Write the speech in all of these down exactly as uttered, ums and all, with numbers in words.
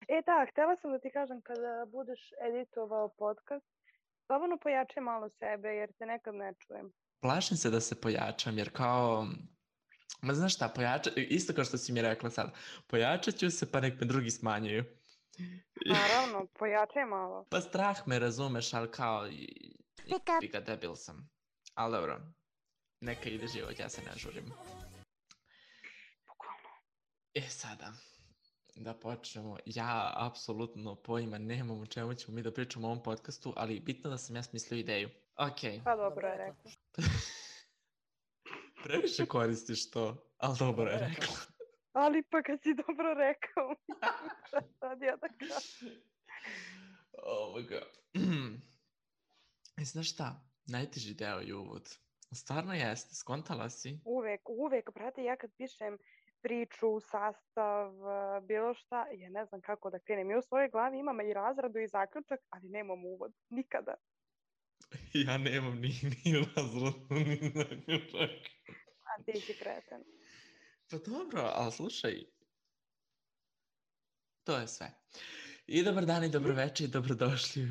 E da, htjela sam da ti kažem kada budeš editovao podcast, slobodno pojačaj malo sebe jer te nekad ne čujem. Plašim se da se pojačam jer kao... Ma znaš šta, pojača... isto kao što si mi rekla sad, pojačat ću se pa nek me drugi smanjuju. Naravno, pojačaj malo. Pa strah me, razumeš, ali kao... Piga debil sam. Ali dobro, neka ide život, ja se ne žurim. Bukvalno. E sada, da počnemo. Ja apsolutno pojma nemam o čemu ćemo mi da pričamo u ovom podcastu, ali bitno da sam ja smislio ideju. Ok. Pa dobro je rekla. Previše koristiš to, ali dobro je rekla. Ali pa kad si dobro rekao, šta sad ja da kažem? Oh my god. I znaš šta? Najteži deo je uvod. Stvarno jeste, skontala si? Uvek, uvek, brate, ja kad pišem priču, sastav, bilo šta, ja ne znam kako da krenem. Ja u svojoj glavi imam i razradu i zaključak, ali nemam uvod. Nikada. Ja nemam ni, ni razradu, ni zaključak. A ti si kreten. Pa dobro, ali slušaj, to je sve. I dobar dan i dobro večer i dobrodošli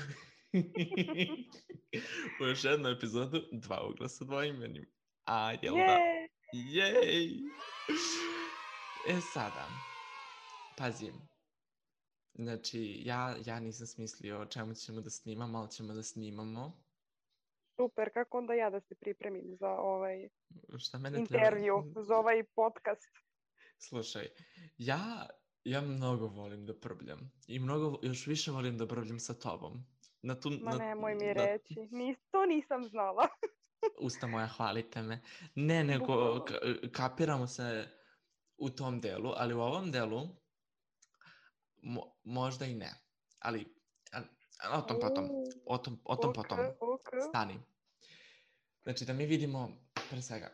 u još jednu epizodu Dva ugla sa dvoimenim. A, jel da? Jej! E sada, pazim. Znači, ja, ja nisam smislio o čemu ćemo da snimamo, ali ćemo da snimamo. Super, kako onda ja da se pripremim za ovaj Šta mene intervju, treba... za ovaj podcast? Slušaj, ja, ja mnogo volim da probljam i mnogo, još više volim da probljam sa tobom. Na tu, Ma na, nemoj mi na... reći, Nis, to nisam znala. Usta moja, hvalite me. Ne, nego ka, kapiramo se u tom delu, ali u ovom delu mo, možda i ne. Ali, a, a, o tom potom, o tom, o tom okay, potom, okay. stani. Znači da mi vidimo, pre svega,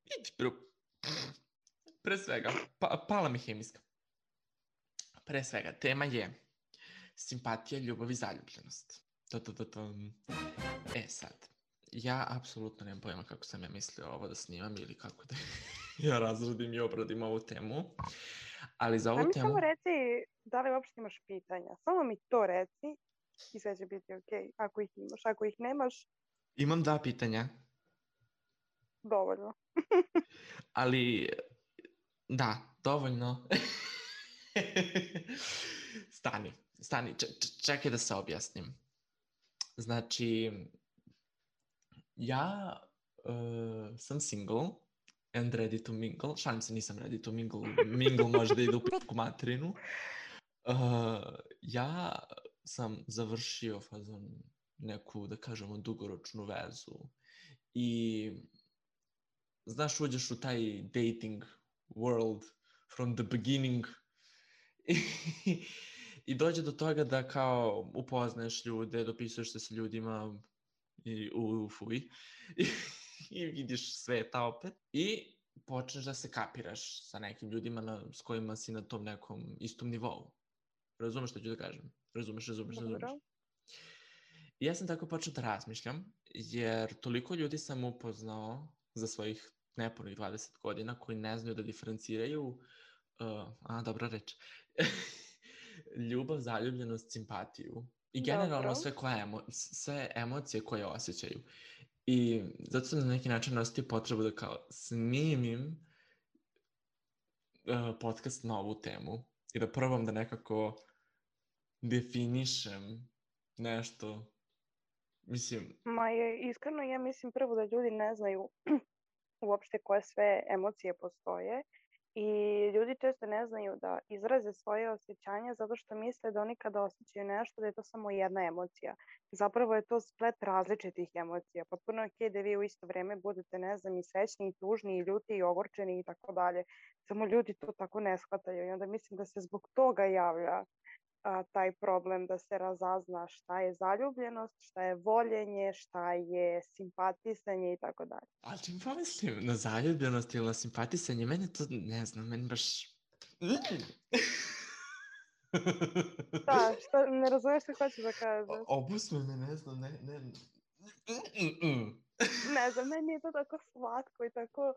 pre svega, pa, pala mi hemijska. Pre svega, tema je simpatija, ljubav i zaljubljenost. To, to, to, to. E sad, ja apsolutno nemam pojma kako sam ja mislio ovo da snimam ili kako da ja razradim i obradim ovu temu. Ali za ovu A mi temu... samo reci da li uopšte imaš pitanja. Samo mi to reci i sve će biti ok. Ako ih imaš, ako ih nemaš... Imam dva pitanja. Dovoljno. Ali, da, dovoljno. Stani, stani, č čekaj da se objasnim. Znači, ja uh, sam single and ready to mingle. Šalim se, nisam ready to mingle. Mingle može da ide u p***ku materinu. Uh, ja sam završio fazon neku, da kažemo, dugoročnu vezu. I znaš, uđeš u taj dating world from the beginning i, i dođe do toga da kao upoznaješ ljude, dopisuješ se sa ljudima i u fuj i, i vidiš sveta opet i počneš da se kapiraš sa nekim ljudima na, s kojima si na tom nekom istom nivou. Razumeš što ću da kažem? Razumeš, razumeš, razumeš. I ja sam tako počeo da razmišljam, jer toliko ljudi sam upoznao za svojih nepunih dvadeset godina koji ne znaju da diferenciraju, uh, a dobra reč, ljubav, zaljubljenost, simpatiju i generalno sve, koje emo, sve emocije koje osjećaju. I zato sam na neki način osjetio potrebu da kao snimim uh, podcast na ovu temu i da probam da nekako definišem nešto. Mislim... Ma je, iskreno ja mislim prvo da ljudi ne znaju uopšte koje sve emocije postoje i ljudi često ne znaju da izraze svoje osjećanja zato što misle da oni kada osjećaju nešto da je to samo jedna emocija. Zapravo je to splet različitih emocija. Potpuno je ok da vi u isto vrijeme budete, ne znam, i srećni, i tužni, i ljuti, i ogorčeni i tako dalje. Samo ljudi to tako ne shvataju i onda mislim da se zbog toga javlja A, taj problem da se razazna šta je zaljubljenost, šta je voljenje, šta je simpatisanje i tako dalje. Ali čim pomislim na zaljubljenost ili na simpatisanje, meni to, ne znam, meni baš... Da, šta, ne razumiješ što hoćeš da kažeš? Obusme me, ne znam, ne, ne... Ne znam, meni je to tako slatko i tako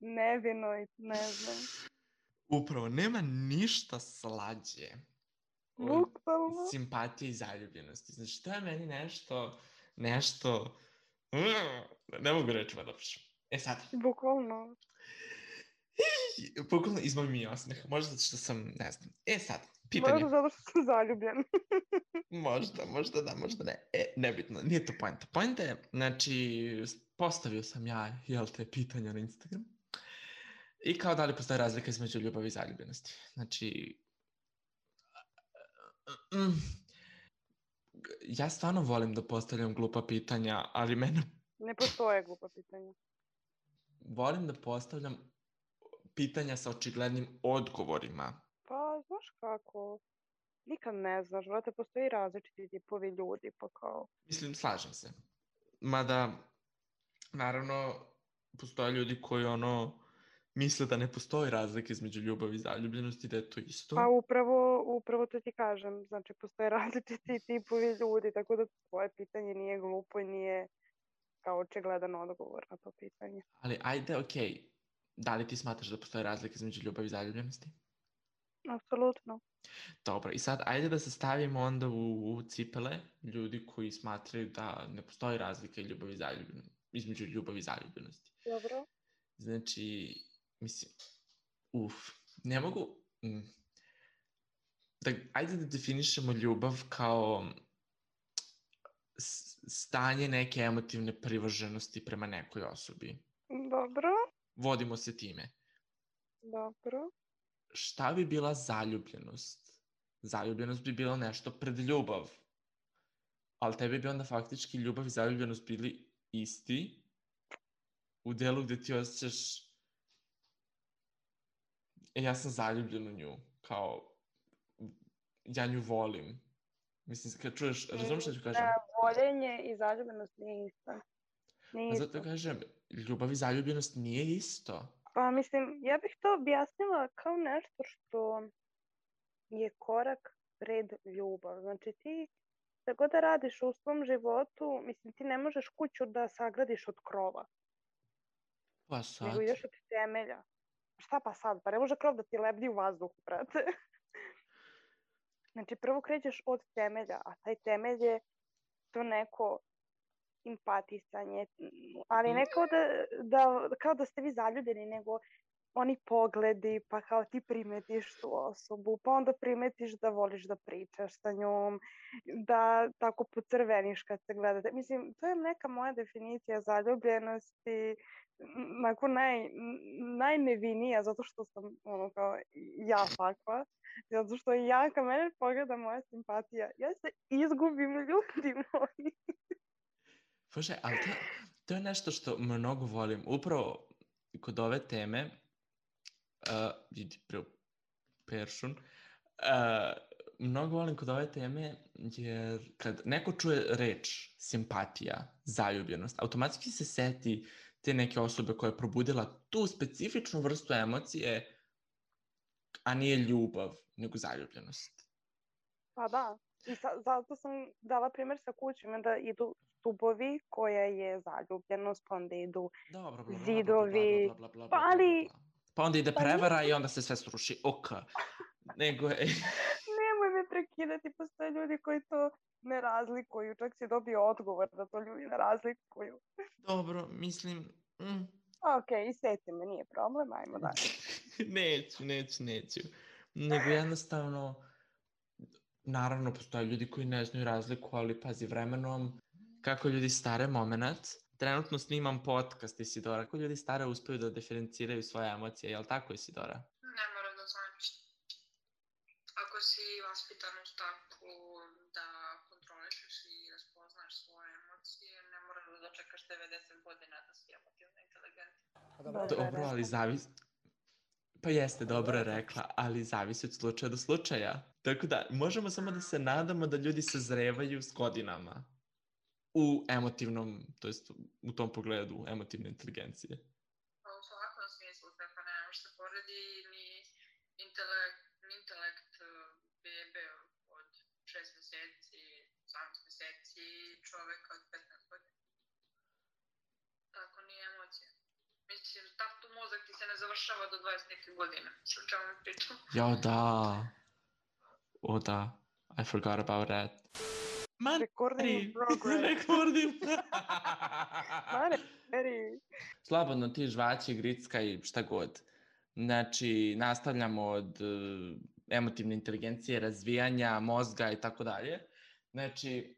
nevino i ne znam. Upravo, nema ništa slađe od Bukvalno. simpatije i zaljubljenosti. Znači, to je meni nešto, nešto, mm, ne mogu rečima da opišem. E sad, Bukvalno. bukvalno izmoj mi osmeh, možda zato što sam, ne znam. E sad, pitanje. Možda zato što sam zaljubljen. Možda, možda da, možda ne. E, nebitno, nije to poenta. Poenta je, znači, postavio sam ja, jel te, pitanja na Instagram. I kao da li postoji razlika između ljubavi i zaljubljenosti. Znači, mm, ja stvarno volim da postavljam glupa pitanja, ali mene... Ne postoje glupa pitanja. Volim da postavljam pitanja sa očiglednim odgovorima. Pa, znaš kako? Nikad ne znaš, vrate, postoji različiti tipovi ljudi, pa kao... Mislim, slažem se. Mada, naravno, postoje ljudi koji ono misle da ne postoji razlika između ljubavi i zaljubljenosti, da je to isto. Pa upravo, upravo to ti kažem, znači postoje različiti tipovi ljudi, tako da tvoje pitanje nije glupo i nije kao očigledan odgovor na to pitanje. Ali ajde, okej, okay. Da li ti smatraš da postoji razlika između ljubavi i zaljubljenosti? Apsolutno. Dobro, i sad ajde da se stavimo onda u, u cipele ljudi koji smatraju da ne postoji razlika i ljubavi i zaljubljenosti, između ljubavi i zaljubljenosti. Dobro. Znači, mislim, uf, ne mogu... Mm, da, ajde da definišemo ljubav kao stanje neke emotivne privrženosti prema nekoj osobi. Dobro. Vodimo se time. Dobro. Šta bi bila zaljubljenost? Zaljubljenost bi bila nešto pred ljubav. Ali tebi bi onda faktički ljubav i zaljubljenost bili isti u delu gde ti osjećaš e, ja sam zaljubljen u nju. Kao, ja nju volim. Mislim, kad čuješ, razumiješ što ću kažem? Da, voljenje i zaljubljenost nije isto. Nije pa isto. zato kažem, ljubav i zaljubljenost nije isto. Pa mislim, ja bih to objasnila kao nešto što je korak pred ljubav. Znači ti, da god da radiš u svom životu, mislim, ti ne možeš kuću da sagradiš od krova. Pa sad? Nego ideš od temelja. Šta pa sad? Pa ne može krov da ti lebdi u vazduhu, brate. Znači, prvo krećeš od temelja, a taj temelj je to neko simpatisanje, ali ne kao da, da, kao da ste vi zaljubljeni, nego oni pogledi, pa kao ti primetiš tu osobu, pa onda primetiš da voliš da pričaš sa njom, da tako pocrveniš kad se gledate. Mislim, to je neka moja definicija zaljubljenosti, onako naj, najnevinija, zato što sam ono kao ja takva, zato što ja kad mene pogleda moja simpatija, ja se izgubim, ljudi moji. Slušaj, ali to, to je nešto što mnogo volim. Upravo kod ove teme, uh, vidi peršun, uh, mnogo volim kod ove teme, jer kad neko čuje reč simpatija, zaljubljenost, automatski se seti te neke osobe koja je probudila tu specifičnu vrstu emocije, a nije ljubav, nego zaljubljenost. Pa da, i sa, zato sam dala primjer sa kućima da idu stubovi koja je zaljubljenost, pa onda idu Dobro, bla, bla, zidovi, bla, bla, bla, bla, bla, pa bla, ali... Pa onda ide pa prevara nije... i onda se sve sruši, ok. Nego je... Nemoj me prekidati, postoje ljudi koji to ne razlikuju, čak si dobio odgovor da to ljudi ne razlikuju. Dobro, mislim... Mm. Ok, iseti me, nije problem, ajmo dalje. neću, neću, neću. Nego jednostavno, naravno postoje ljudi koji ne znaju razliku, ali pazi, vremenom, kako ljudi stare moment, trenutno snimam podcast, Isidora, kako ljudi stare uspeju da diferenciraju svoje emocije, je li tako, Isidora? Ne mora da znači. Ako si vaspitan u takvu da kontrolišeš i raspoznaš svoje emocije, ne moraš da dočekaš devedeset godina da si emotivno inteligentna. Dobro, ali zavisi... Pa jeste, dobro je rekla, ali zavisi od slučaja do slučaja. Tako da, možemo samo da se nadamo da ljudi sazrevaju s godinama. U emotivnom, to jest u tom pogledu emotivne inteligencije. Pa u svakom smislu, tako ne može se poredi ni intelekt, ni intelekt bebe od šest mjeseci, sedam mjeseci i čoveka od petnaest godina. Tako ni emocije. Mislim, tako mozak ti se ne završava do dvadeset neke godine. Što čemu mi pričam? Jo, da. O, da. I forgot about that. Recording progress. Recording. Mari. Slobodno ti žvaći, grickaj, šta god. Znači, nastavljamo od uh, emotivne inteligencije, razvijanja mozga i tako dalje. Znači,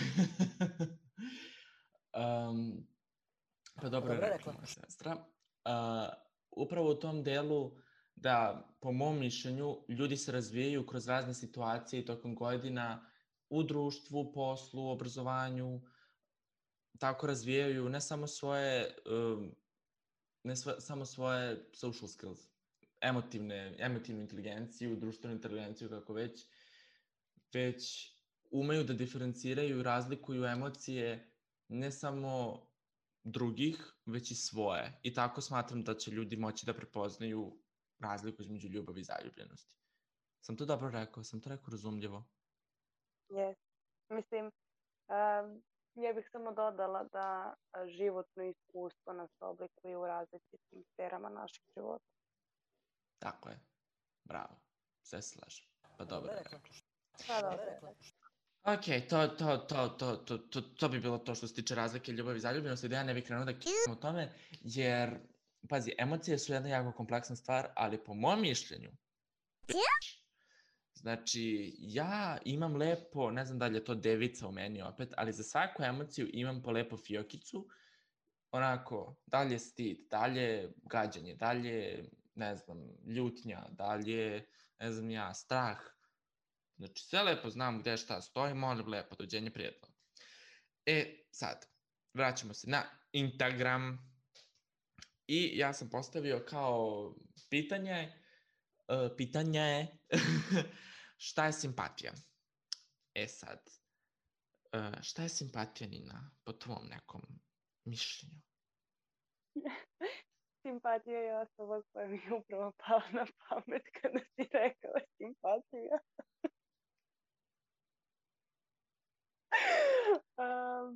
um, pa dobro je rekla moja sestra. Uh, upravo u tom delu da, po mom mišljenju, ljudi se razvijaju kroz razne situacije tokom godina u društvu, poslu, obrazovanju, tako razvijaju ne samo svoje, um, ne svo, samo svoje social skills, emotivne, emotivnu inteligenciju, društvenu inteligenciju, kako već, već umeju da diferenciraju i razlikuju emocije ne samo drugih, već i svoje. I tako smatram da će ljudi moći da prepoznaju razliku između ljubavi i zaljubljenosti. Sam to dobro rekao? Sam to rekao razumljivo? Yes. Mislim, um, ja bih samo dodala da životno iskustvo nas oblikuje u različitim sferama našeg života. Tako je. Bravo. Sve se slažem. Pa dobro je rekao. Pa dobro je rekao. Ok, to, to, to, to, to, to, to bi bilo to što se tiče razlike ljubavi i zaljubljenosti, da ja ne bih krenuo da k***am o tome, jer, pazi, emocije su jedna jako kompleksna stvar, ali po mom mišljenju, znači, ja imam lepo, ne znam da li je to devica u meni opet, ali za svaku emociju imam po lepo fiokicu, onako, dalje stid, dalje gađanje, dalje, ne znam, ljutnja, dalje, ne znam ja, strah. Znači, sve lepo znam gde šta stoji, može lepo, dođenje prijatno. E, sad, vraćamo se na Instagram. I ja sam postavio kao pitanje, uh, pitanje je šta je simpatija? E sad, uh, šta je simpatija, Nina, po tvom nekom mišljenju? Simpatija je osoba koja mi je upravo pala na pamet kada si rekao simpatija. um,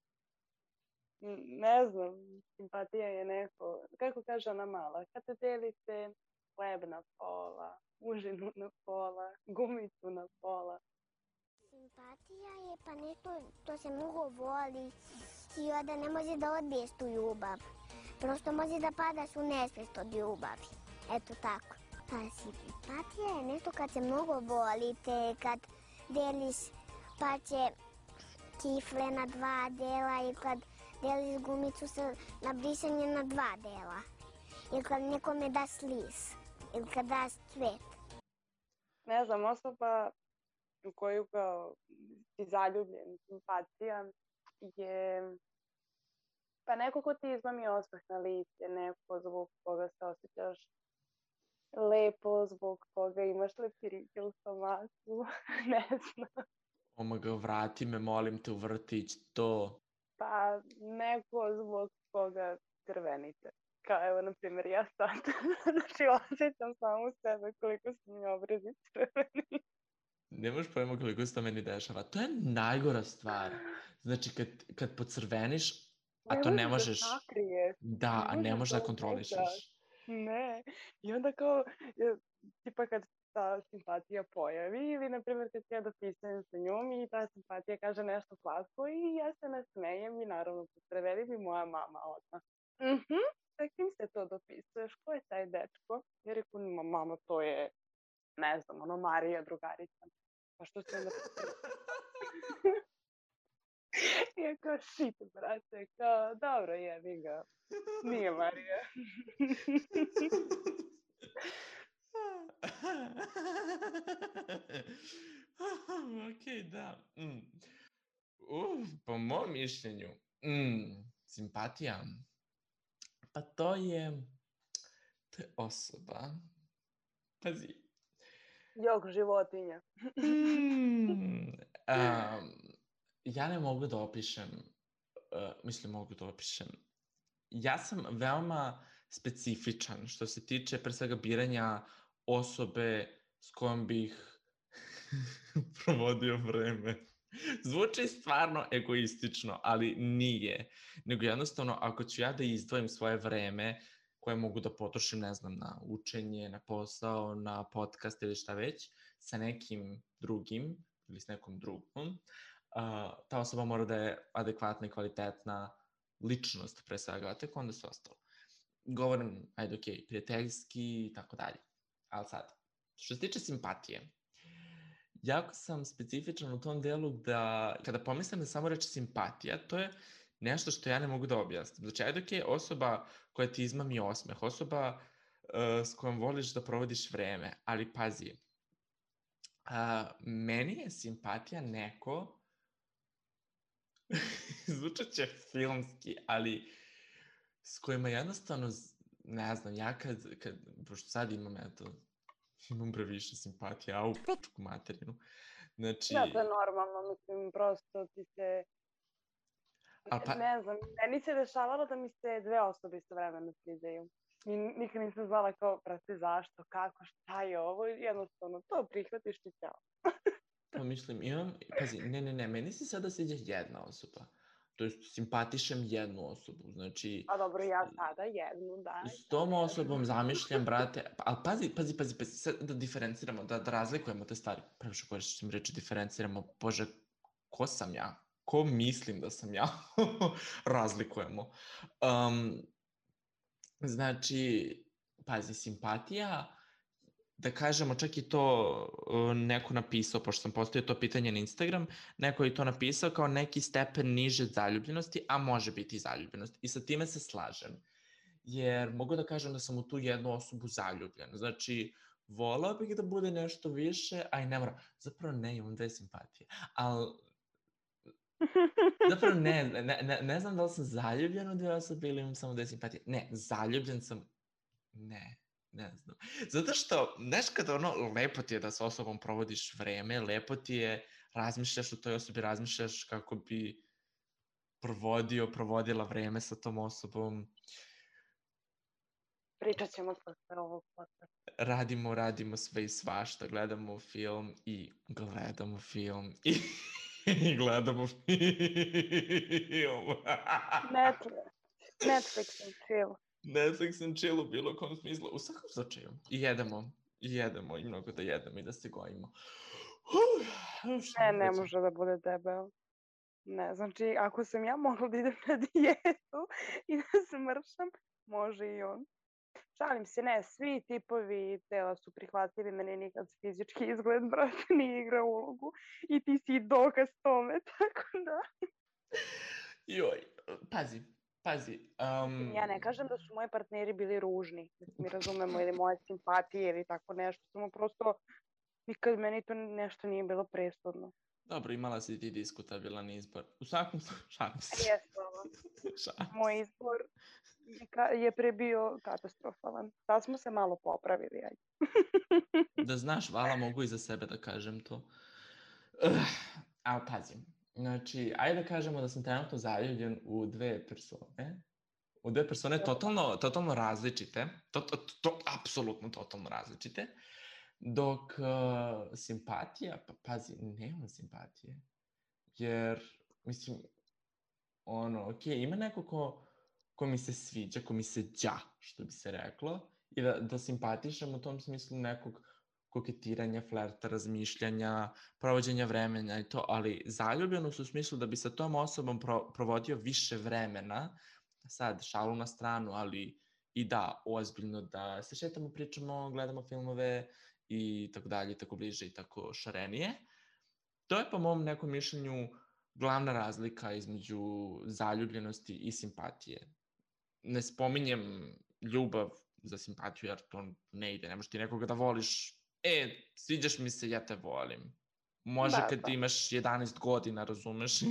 ne znam, simpatija je neko, kako kaže ona mala, kada delite hleb na pola, užinu na pola, gumicu na pola. Simpatija je pa nešto što se mnogo voli i onda ne može da odbiješ tu ljubav. Prosto može da padaš u nesvest od ljubavi. Eto tako. Pa simpatija je nešto kad se mnogo volite, kad deliš pače kifle na dva dela i kad deliš gumicu sa, na brisanje na dva dela. Ili kad nekome daš lis. Ili kad daš cvet. Ne znam, osoba u koju kao si zaljubljen, simpatija je pa neko ko ti izmami osmeh na lice, neko zbog koga se osjećaš lepo, zbog koga imaš leptirike u stomaku, ne znam. Omega, vrati me, molim te, u vrtić, to. Pa neko zbog koga crvenite. Kao evo, na primjer, ja sad. Znači, osjećam samo u sebe koliko su mi obrazi crveni. Nemaš pojma koliko se to meni dešava. To je najgora stvar. Znači, kad, kad pocrveniš, a to ne možeš... Da sakriješ. Da, a ne možeš da kontrolišeš. Ne. I onda kao, tipa kad ta simpatija pojavi ili, na primjer, kad ja dopisujem sa njom i ta simpatija kaže nešto slatko i ja se nasmejem i naravno pocrvenim i moja mama odmah. Mhm, sa kim se to dopisuješ? Ko je taj dečko? Ja reku, mama, to je, ne znam, ono, Marija, drugarica. Pa što se onda... Ja kao, shit, brate, kao, dobro, jebi ga. Nije Marija. Ok, da. Mm. Uf, po mom mišljenju, mm, simpatija, pa to je, to je osoba, pazi. Jok, životinja. mm, um, ja ne mogu da opišem, uh, mislim mogu da opišem, ja sam veoma specifičan što se tiče pre svega biranja osobe s kojom bih provodio vreme. Zvuči stvarno egoistično, ali nije. Nego jednostavno, ako ću ja da izdvojim svoje vreme koje mogu da potrošim, ne znam, na učenje, na posao, na podcast ili šta već, sa nekim drugim, ili s nekom drugom, uh, ta osoba mora da je adekvatna i kvalitetna ličnost pre svega, a tek onda sve ostalo. Govorim, ajde, okej, okay, prijateljski i tako dalje. Ali sad, što se tiče simpatije, jako sam specifičan u tom delu da, kada pomislim da samo reče simpatija, to je nešto što ja ne mogu da objasnim. Znači, ajde, okej, okay, osoba koja ti izmami osmeh, osoba uh, s kojom voliš da provodiš vreme, ali pazi, uh, meni je simpatija neko, zvučat će filmski, ali s kojima jednostavno, ne znam, ja kad, kad pošto sad imam, eto, imam previše simpatije, a u p***ku materinu. Znači... Da, to je normalno, mislim, prosto ti se... Pa... Ne znam, meni se dešavalo da mi se dve osobe istovremeno sviđaju. I nikad nisam znala kao, prati, zašto, kako, šta je ovo, jednostavno, to prihvatiš i ćao. Pa mislim, imam, pazi, ne, ne, ne, meni se sada sviđa jedna osoba. To je simpatišem jednu osobu, znači... A dobro, ja sada jednu, da. S tom osobom zamišljam, brate, ali pazi, pazi, pazi, pazi, sad da diferenciramo, da, da razlikujemo te stvari. Previše koristim reći diferenciramo, bože, ko sam ja? Ko mislim da sam ja? Razlikujemo. Um, znači, pazi, simpatija, da kažemo, čak i to uh, neko napisao, pošto sam postavio to pitanje na Instagram, neko je to napisao kao neki stepen niže zaljubljenosti, a može biti i zaljubljenost. I sa time se slažem. Jer mogu da kažem da sam u tu jednu osobu zaljubljen. Znači, volao bih da bude nešto više, a i ne mora. Zapravo ne, imam dve simpatije. Ali, zapravo ne, ne, ne, ne znam da li sam zaljubljen u dve osobe ili imam samo dve simpatije. Ne, zaljubljen sam, ne. Ne znam. Zato što, znaš kada ono, lepo ti je da sa osobom provodiš vreme, lepo ti je, razmišljaš o toj osobi, razmišljaš kako bi provodio, provodila vreme sa tom osobom. Pričat ćemo posle ovog podcasta. Radimo, radimo sve i svašta, gledamo film i gledamo film i, i gledamo film. Netflix, Netflix and chill. Netflix and chill u bilo kom smislu, u svakom slučaju. I jedemo, i jedemo, i mnogo da jedemo i da se gojimo. Uh, ne, ne može da bude debel. Ne, znači, ako sam ja mogla da idem na dijetu i da se mršam, može i on. Šalim se, ne, svi tipovi tela su prihvatili, meni nikad fizički izgled, brate, nije igra ulogu. I ti si dokaz tome, tako da. Joj, pazi. Pazi, um... ja ne kažem da su moji partneri bili ružni, da mi razumemo, ili moje simpatije ili tako nešto, samo prosto nikad meni to nešto nije bilo presudno. Dobro, imala si ti diskutabilan izbor. U svakom šalim se. Jesu, moj izbor je pre bio katastrofalan. Sad smo se malo popravili, ajde. Da znaš, vala, mogu i za sebe da kažem to. Uh, a pazim. Znači, ajde da kažemo da sam trenutno zaljubljen u dve persone. U dve persone totalno, totalno različite. To, to, to, apsolutno totalno različite. Dok uh, simpatija, pa pazi, nemam simpatije. Jer, mislim, ono, ok, ima neko ko, ko mi se sviđa, ko mi se đa, što bi se reklo. I da, da simpatišem u tom smislu nekog koketiranja, flerta, razmišljanja, provođenja vremena i to, ali zaljubljenost u smislu da bi sa tom osobom pro, provodio više vremena, sad šalu na stranu, ali i da, ozbiljno da se šetamo, pričamo, gledamo filmove i tako dalje, tako bliže i tako šarenije. To je po mom nekom mišljenju glavna razlika između zaljubljenosti i simpatije. Ne spominjem ljubav za simpatiju, jer to ne ide, ne možeš ti nekoga da voliš. E, sviđaš mi se, ja te volim. Može da, kad da. Imaš jedanaest godina, razumeš?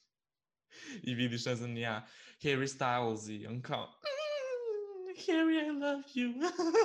I vidiš, ne znam, ja, Harry Styles i on kao, mm, Harry, I love you.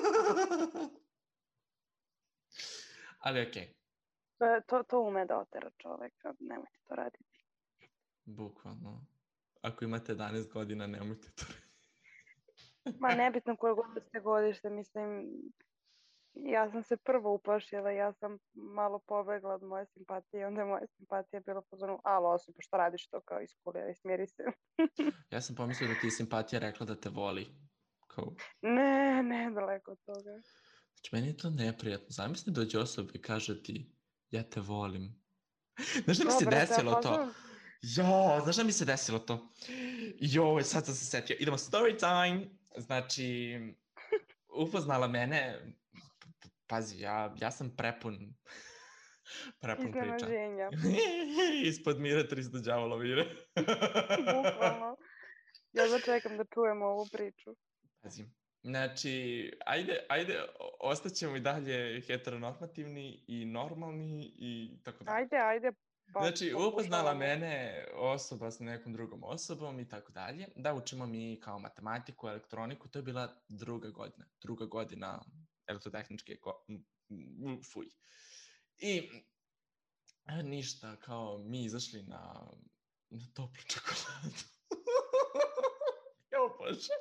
Ali okej. Okay. To, to ume da otera čoveka, nemojte to raditi. Bukvalno. Ako imate jedanaest godina, nemojte to raditi. Ma nebitno koje god ste godište, mislim, ja sam se prvo uplašila, ja sam malo pobegla od moje simpatije, onda je moja simpatija bila pozorno, alo, osim, što radiš to kao iskulija i smiri se. Ja sam pomislio da ti je simpatija rekla da te voli. Kao... Ne, ne, daleko od toga. Znači, meni je to neprijatno. Zamisli dođe osoba i kaže ti, ja te volim. Znaš da mi se Dobro, desilo te to? fazon. Jo, znaš da mi se desilo to? Joj, sad sam se setio. Idemo story time. Znači, upoznala mene, pazi, ja, ja sam prepun, prepun priča. Iznenađenja. Ispod mire tristo đavola vire. Bukvalno. Ja začekam da čujemo ovu priču. Pazi, znači, ajde, ajde, ostaćemo i dalje heteronormativni i normalni i tako dalje. Ajde, ajde. Pa, Znači, upoznala pokušavamo. mene osoba s nekom drugom osobom i tako dalje, da učimo mi kao matematiku, elektroniku, to je bila druga godina, druga godina elektrotehničke, ko... m, fuj. I e, ništa, kao mi izašli na, na toplu čokoladu. Jo, bože.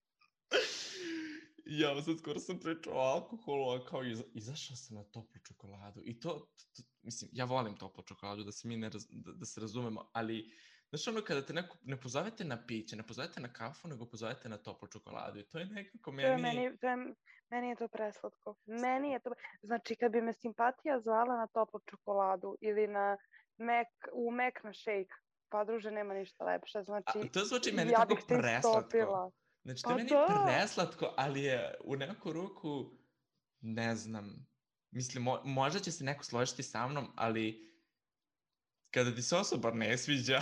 Ja, sad skoro sam pričao o alkoholu, a kao iz, izašao sam na toplu čokoladu. I to, to, mislim, ja volim toplu čokoladu, da se mi ne raz, da, da se razumemo, ali znaš ono kada te neko, ne pozovete na piće, ne pozovete na kafu, nego pozovete na toplu čokoladu. I to je nekako To je meni... meni, to je, meni je to preslatko. Meni je to... Znači, kad bi me simpatija zvala na toplu čokoladu ili na mek, u mek na šejk, pa druže, nema ništa lepše. Znači, A, to zvuči meni ja tako bih te preslatko. istopila. Znači, to Pa je meni da. preslatko, ali je u neku ruku, ne znam, mislim, mo, možda će se neko složiti sa mnom, ali kada ti se osoba ne sviđa,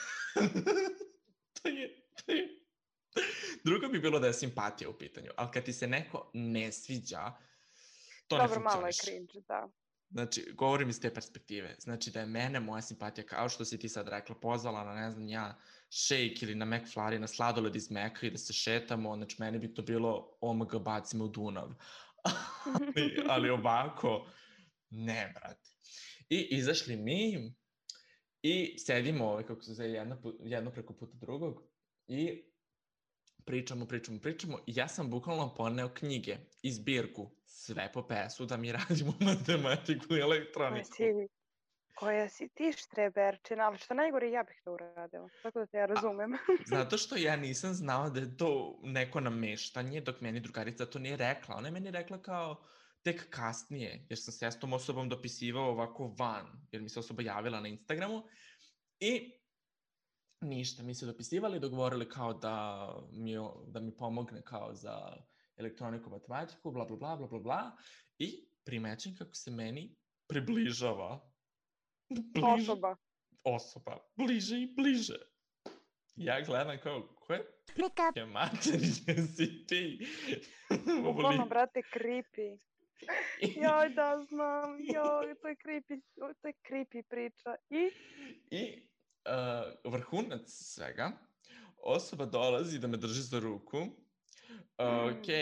to je, to je... Drugo bi bilo da je simpatija u pitanju, ali kad ti se neko ne sviđa, to Dobro, ne malo je funkcioniš. cringe, da. Znači, govorim iz te perspektive. Znači da je mene moja simpatija, kao što si ti sad rekla, pozvala na, ne znam, ja, shake ili na McFlurry, na sladoled iz Meka i da se šetamo, znači meni bi to bilo omg, bacimo u Dunav. ali, ali ovako, ne, brate. I izašli mi i sedimo, ovaj, kako se zove, jedno, jedno preko puta drugog i pričamo, pričamo, pričamo i ja sam bukvalno poneo knjige i zbirku sve po pesu da mi radimo matematiku i elektroniku. Koja si, koja si ti štreberčina, ali što najgore ja bih to uradila, tako da te ja razumem. A, zato što ja nisam znao da je to neko nameštanje, dok meni drugarica to nije rekla. Ona je meni rekla kao tek kasnije, jer sam se ja s tom osobom dopisivao ovako van, jer mi se osoba javila na Instagramu i ništa, mi se dopisivali, dogovorili kao da mi, da mi pomogne kao za elektroniku, matematiku, bla, bla, bla, bla, bla, bla. I primećem kako se meni približava. Bliže, Osoba. Osoba. Bliže i bliže. Ja gledam kao, koje je materije si ti? Bukvalno, brate, creepy. Joj, da znam, joj, to je creepy, to je creepy priča. I? I uh, vrhunac svega, osoba dolazi da me drži za ruku, uh, Mm. ok,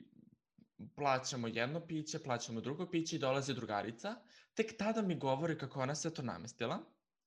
plaćamo jedno piće, plaćamo drugo piće i dolazi drugarica, tek tada mi govori kako ona sve to namestila.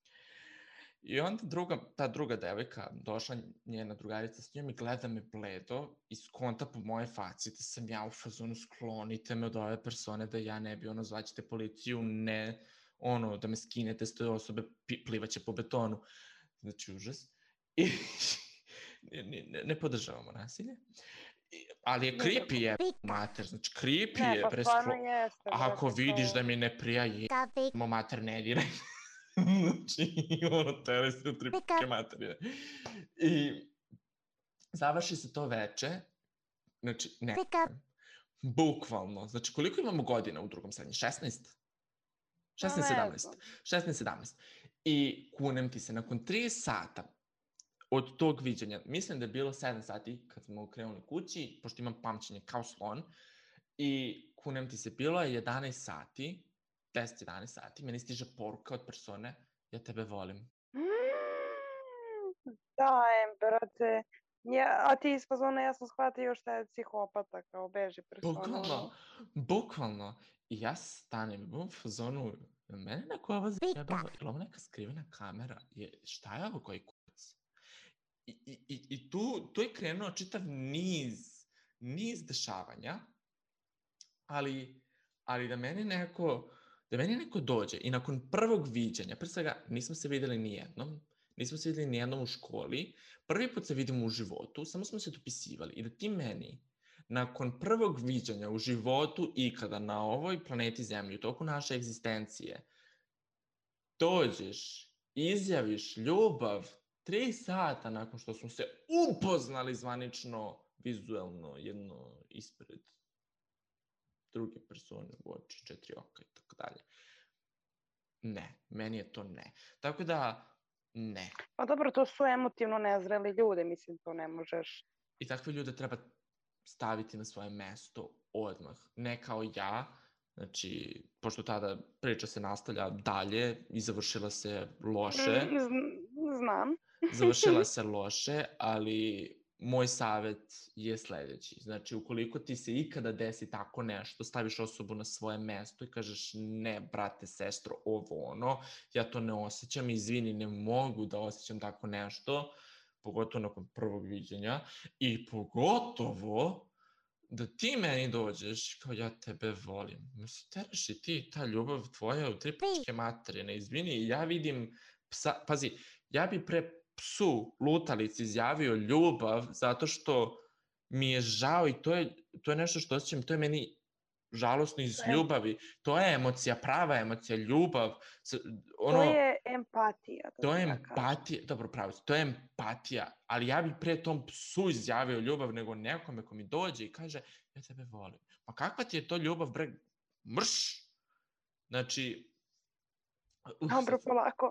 I onda druga, ta druga devojka, došla njena drugarica s njom i gleda me bledo i skonta po moje faci da sam ja u fazonu sklonite me od ove persone da ja ne bi ono zvaćete policiju, ne ono da me skinete s te osobe, plivaće po betonu. Znači užas. I ne, ne, ne podržavamo nasilje. I, ali je creepy je mater, znači creepy Ne, je. pa Presklo... stvarno jeste. Ako brate, vidiš to- da mi ne prija jemo mater ne diraj. Znači, ono, tere se u tripke materije. I završi se to veče, znači, ne, bukvalno, znači, koliko imamo godina u drugom srednje? šesnaest? šesnaest, sedamnaest. šesnaest, sedamnaest. I kunem ti se, nakon tri sata od tog viđenja, mislim da je bilo sedam sati kad smo krenuli kući, pošto imam pamćenje kao slon, i kunem ti se, bilo je jedanaest sati, deset jedanaest sati, meni stiže poruka od persone, ja tebe volim. Mm, dajem, brate. Ja, a ti iz fazona, ja sam shvatio šta je psihopata, kao beži persona. Bukvalno, bukvalno. I ja stanem u fazonu, mene neko ovo zajebava, ili ovo neka skrivena kamera, je, šta je ovo koji kurac? I, i, i, i tu, tu je krenuo čitav niz, niz dešavanja, ali, ali da meni neko, da meni neko dođe i nakon prvog viđenja, pre svega nismo se videli ni jednom, nismo se videli ni jednom u školi, prvi put se vidimo u životu, samo smo se dopisivali i da ti meni, nakon prvog viđenja u životu ikada na ovoj planeti Zemlji, u toku naše egzistencije, dođeš, izjaviš ljubav tri sata nakon što smo se upoznali zvanično, vizuelno, jedno ispred druge persone u oči, četiri oka i tako dalje. Ne, meni je to ne. Tako da, ne. Pa dobro, to su emotivno nezreli ljudi, mislim, to ne možeš. I takve ljude treba staviti na svoje mesto odmah. Ne kao ja, znači, pošto tada priča se nastavlja dalje i završila se loše. Mm, znam. Završila se loše, ali moj savjet je sledeći. Znači, ukoliko ti se ikada desi tako nešto, staviš osobu na svoje mesto i kažeš ne, brate, sestro, ovo ono, ja to ne osjećam, izvini, ne mogu da osjećam tako nešto, pogotovo nakon prvog viđenja, i pogotovo da ti meni dođeš kao ja tebe volim. Mislim, teraš i ti, ta ljubav tvoja u tri pičke materine, izvini, ja vidim psa, pazi, ja bi pre psu lutalici izjavio ljubav zato što mi je žao i to je, to je nešto što osjećam, to je meni žalosno iz ljubavi. To je emocija, prava emocija, ljubav. Ono, to je empatija. To je empatija, dobro pravo, to je empatija, ali ja bih pre tom psu izjavio ljubav nego nekome ko mi dođe i kaže ja tebe volim. Pa kakva ti je to ljubav, bre, mrš? Znači, Uh, Dobro, polako.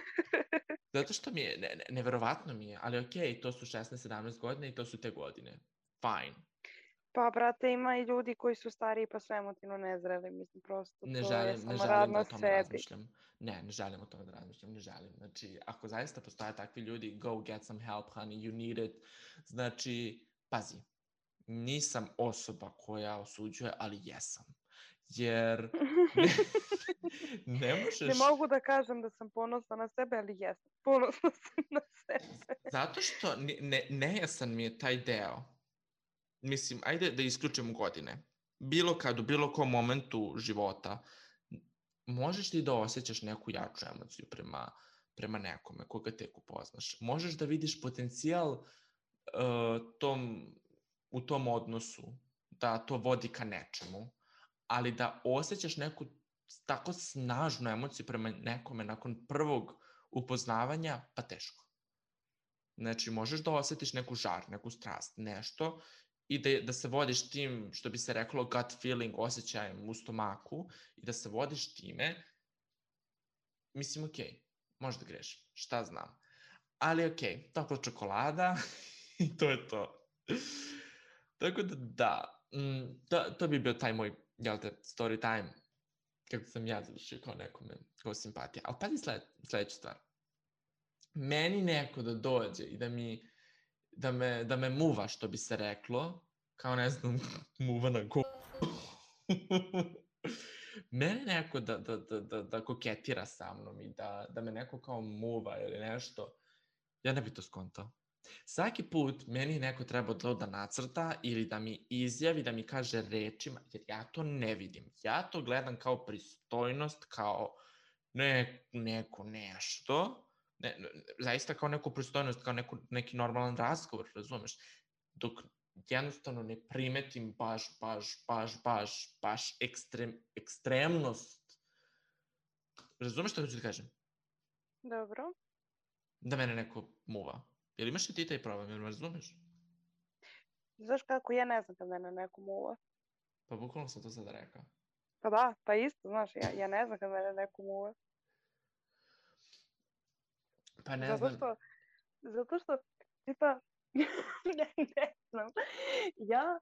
Zato što mi je, ne, ne, neverovatno mi je, ali okej, okay, to su šesnaest sedamnaest godine i to su te godine. Fine. Pa, brate, ima i ljudi koji su stariji pa su emotivno nezreli, mislim, prosto ne to želim, je samo ne želim rad da na o tome sebi. razmišljam. Ne, ne želim o tome da razmišljam, ne želim. Znači, ako zaista postoje takvi ljudi, go get some help, honey, you need it. Znači, pazi, nisam osoba koja osuđuje, ali jesam. Jer ne, ne možeš... Ne mogu da kažem da sam ponosna na sebe, ali jesam. Ponosna sam na sebe. Zato što ne, nejasan mi je taj deo. Mislim, ajde da isključimo godine. Bilo kad, u bilo kom momentu života, možeš ti da osjećaš neku jaču emociju prema, prema nekome koga tek upoznaš. Možeš da vidiš potencijal uh, tom, u tom odnosu, da to vodi ka nečemu, ali da osjećaš neku tako snažnu emociju prema nekome nakon prvog upoznavanja, pa teško. Znači, možeš da osjetiš neku žar, neku strast, nešto, i da, da se vodiš tim, što bi se reklo, gut feeling, osjećajem u stomaku, i da se vodiš time, mislim, okej, okay, možda grešim, šta znam. Ali okej, okay, topla čokolada, i to je to. Tako da, da, mm, to, to bi bio taj moj, jel te, story time, kako sam ja završio kao nekome, kao simpatija. Ali pazi sled, sledeću stvar. Meni neko da dođe i da mi, da me, da me muva, što bi se reklo, kao ne znam, muva na go. Mene neko da, da, da, da, da koketira sa mnom i da, da me neko kao muva ili nešto, ja ne bi to skontao. Svaki put meni neko treba to da nacrta ili da mi izjavi, da mi kaže rečima, jer ja to ne vidim. Ja to gledam kao pristojnost, kao ne, neko nešto, ne, zaista kao neku pristojnost, kao neku, neki normalan razgovor, razumeš? Dok jednostavno ne primetim baš, baš, baš, baš, baš ekstrem, ekstremnost. Razumeš što ću ti kažem? Dobro. Da mene neko muva. Jel imaš i ti taj problem, jel me razumeš? Znaš kako, ja ne znam kad mene neko muva. Pa bukvalno sam to sada rekao. Pa da, pa isto, znaš, ja, ja ne znam kad mene neko muva. Pa ne zato znam. Što, zato što, tipa, ne, ne znam, ja,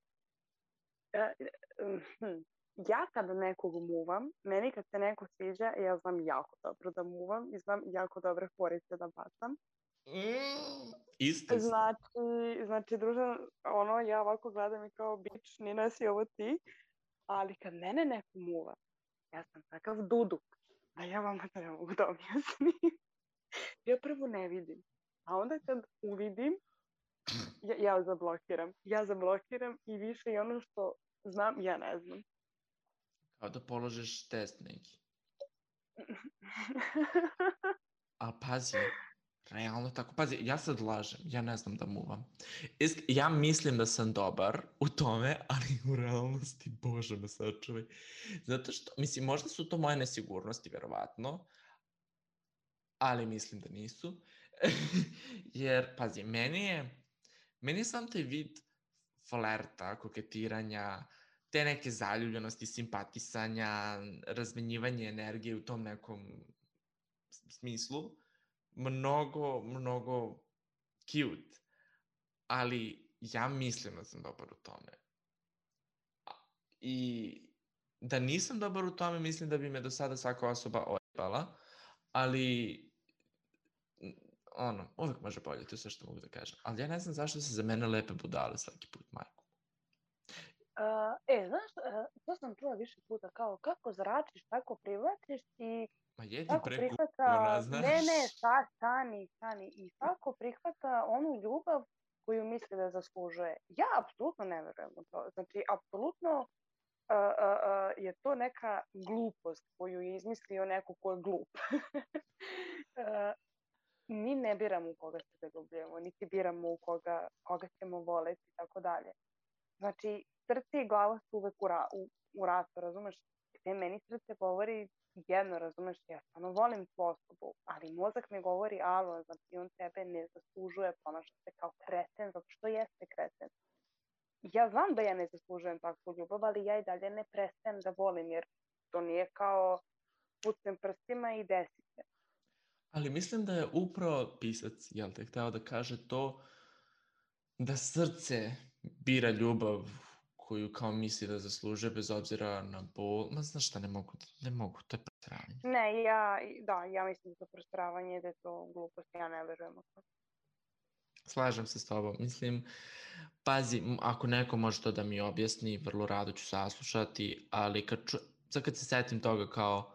uh, ja kada nekog muvam, meni kad se neko sviđa, ja znam jako dobro da muvam i znam jako dobre forice da bacam. Mm, isto. Znači, znači, druže, ono, ja ovako gledam i kao, bić, Nina, si ovo ti, ali kad mene neko muva, ja sam takav duduk, da ja vama to ne mogu da objasnim. Ja prvo ne vidim, a onda kad uvidim, ja, ja zablokiram. Ja zablokiram i više i ono što znam, ja ne znam. Kao da položiš test neki. A pazi, realno tako, pazi, ja sad lažem, ja ne znam da muvam. Isk, ja mislim da sam dobar u tome, ali u realnosti, Bože me sačuvaj. Zato što, mislim, možda su to moje nesigurnosti, verovatno, ali mislim da nisu. Jer, pazi, meni je, meni je sam taj vid flerta, koketiranja, te neke zaljubljenosti, simpatisanja, razmenjivanje energije u tom nekom smislu, mnogo, mnogo cute. Ali ja mislim da sam dobar u tome. I da nisam dobar u tome, mislim da bi me do sada svaka osoba ojebala, ali ono, uvek može bolje, to je sve što mogu da kažem. Ali ja ne znam zašto se za mene lepe budale svaki put, majko. Uh, e, znaš, uh, to sam čula više puta, kao kako zračiš, tako privlačiš i Ma jedi tako pre prihvata, guvana, znaš. ne, ne, sta, stani, stani, i tako prihvata onu ljubav koju misli da zaslužuje. Ja apsolutno ne verujem u to. Znači, apsolutno uh, uh, uh, je to neka glupost koju je izmislio neko ko je glup. uh, mi ne biramo u koga se zaljubljujemo, niti biramo u koga, koga ćemo voleti i tako dalje. Znači, srce i glava su uvek u, ra, u, u ratu, razumeš? Gde meni srce govori jedno, razumeš, ja stvarno volim tu osobu, ali mozak mi govori alo, znači on tebe ne zaslužuje, ponaša se kao kreten, zato što jeste kreten. Ja znam da ja ne zaslužujem takvu ljubav, ali ja i dalje ne prestajem da volim, jer to nije kao pucnem prstima i desi se. Ali mislim da je upravo pisac, jel te, hteo da kaže to da srce bira ljubav koju kao misli da zaslužuje bez obzira na bol. Ma znaš šta, ne mogu, ne mogu, to je prestravanje. Ne, ja, da, ja mislim da to prestravanje, da je to glupost, ja ne verujem u to. Slažem se s tobom. Mislim, pazi, ako neko može to da mi objasni, vrlo rado ću saslušati, ali kad, ču, sad kad se setim toga kao,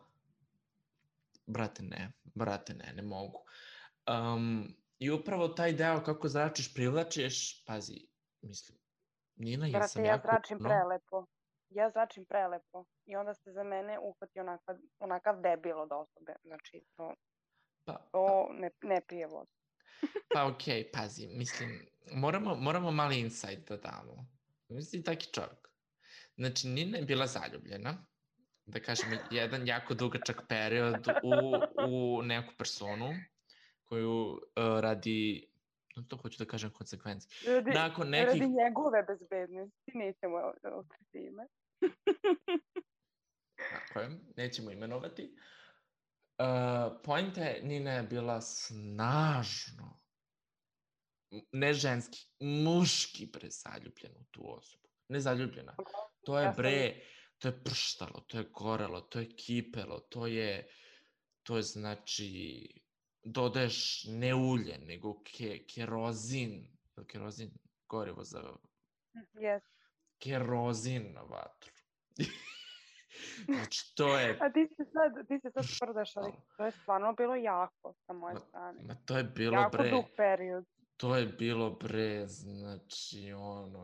brate ne, brate ne, ne mogu. Um, I upravo taj deo kako zračiš, privlačiš, pazi, mislim, Nina, ja sam ja jako... zračim no? prelepo. Ja zračim prelepo. I onda se za mene uhvati onakav, onakav debil od osobe. Znači, to, pa, to pa. ne, ne pije vodu. Pa okej, okay, pazi, mislim, moramo, moramo mali insight da damo. Mislim, taki čovjek. Znači, Nina je bila zaljubljena, da kažemo, jedan jako dugačak period u, u neku personu koju uh, radi, no to hoću da kažem konsekvenci. Radi, Nakon nekih... radi njegove bezbednosti, nećemo otkriti ime. Tako je, nećemo imenovati. Uh, pointa je, Nina je bila snažno, ne ženski, muški bre zaljubljen u tu osobu. Ne zaljubljena. To je bre, to je prštalo, to je gorelo, to je kipelo, to je, to je znači, dodaješ ne ulje, nego ke, kerozin, kerozin, gorivo za... Yes. Kerozin na vatru. Znači, to je... A ti se sad, ti se sad sprdaš, ali to je stvarno bilo jako sa moje ma, strane. Ma to je bilo jako bre... Jako dug period. To je bilo bre, znači, ono...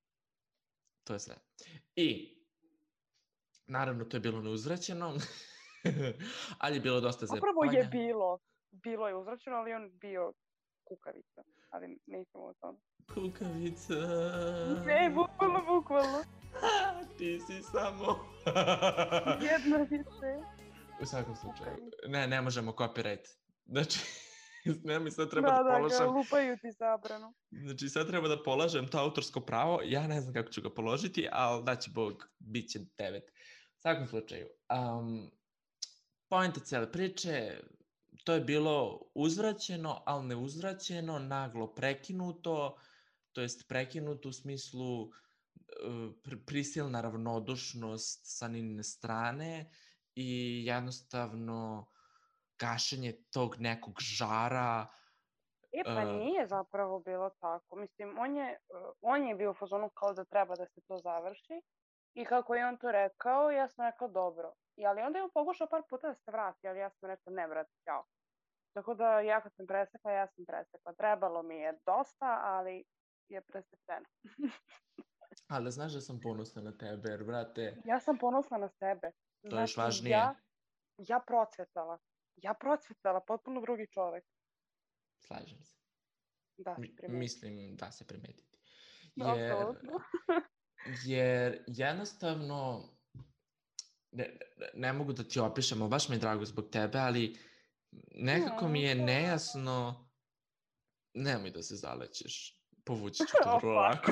To je sve. I, naravno, to je bilo neuzvraćeno, ali je bilo dosta zajebanja. Upravo je bilo. Bilo je uzvraćeno, ali on bio kukavica. Ali nećemo o tom. Kukavica. Ne, bukvalno, bukvalno. Ti si samo... Jedna više. U svakom slučaju. Ne, ne možemo copyright. Znači, ne mi sad treba da, da, da polažem... Da, da, lupaju ti zabranu. Znači, sad treba da polažem to autorsko pravo. Ja ne znam kako ću ga položiti, ali daći Bog, bit će devet. U svakom slučaju. Um, poenta cijele priče, to je bilo uzvraćeno, ali ne uzvraćeno, naglo prekinuto, to jest prekinuto u smislu prisilna ravnodušnost sa Ninine strane i jednostavno gašenje tog nekog žara. E pa uh, nije zapravo bilo tako. Mislim, on je, on je bio u fazonu kao da treba da se to završi i kako je on to rekao, ja sam rekao dobro. I, ali onda je on pokušao par puta da se vrati, ali ja sam rekao ne vrati, ćao. Tako da ja kad sam presekla, ja sam presekla. Trebalo mi je dosta, ali je presečeno. Ali znaš da sam ponosna na tebe, jer, brate... Ja sam ponosna na sebe. To znači, je još važnije. Ja, ja procvetala. Ja procvetala, potpuno drugi čovek. Slažem se. Da se primetiti. Mislim da se primetiti. Jer, jer jednostavno, ne, ne mogu da ti opišem, baš mi je drago zbog tebe, ali nekako mi je nejasno, nemoj da se zalećeš, povući ću te vrlo lako.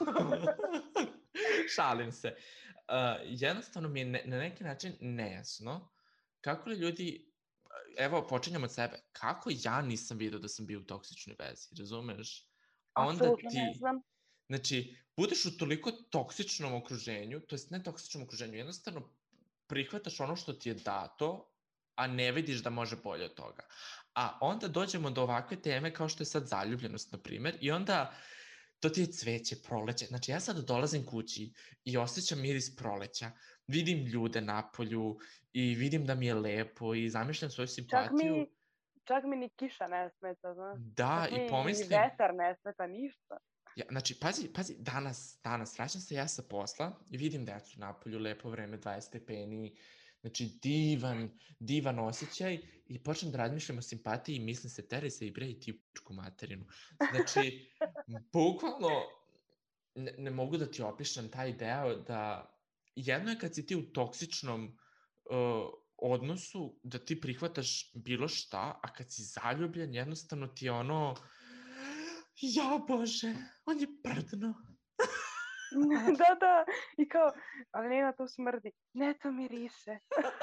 Šalim se. Uh, jednostavno mi je ne, na neki način nejasno kako li ljudi, evo počinjamo od sebe, kako ja nisam vidio da sam bio u toksičnoj vezi, razumeš? A onda Apsolutno ti, ne znam. znači, budeš u toliko toksičnom okruženju, to jest ne toksičnom okruženju, jednostavno prihvataš ono što ti je dato, a ne vidiš da može bolje od toga. A onda dođemo do ovakve teme kao što je sad zaljubljenost, na primer, i onda to ti je cveće, proleće. Znači, ja sad dolazim kući i osjećam miris proleća, vidim ljude napolju i vidim da mi je lepo i zamišljam svoju simpatiju. Čak mi, čak mi ni kiša ne smeta, znaš. Da, čak i mi pomislim... ni vetar ne smeta, ništa. Ja, znači, pazi, pazi, danas, danas, vraćam se ja sa posla i vidim decu napolju, lepo vreme, dvadeset stepeni, znači divan, divan osjećaj i počnem da razmišljam o simpatiji i mislim se, teri se i bre i ti u pičku materinu. Znači, bukvalno ne, ne mogu da ti opišem taj deo da jedno je kad si ti u toksičnom uh, odnosu da ti prihvataš bilo šta, a kad si zaljubljen jednostavno ti je ono ja bože, on je prdno. Da, da, i kao, ali Nina to smrdi, ne to miriše.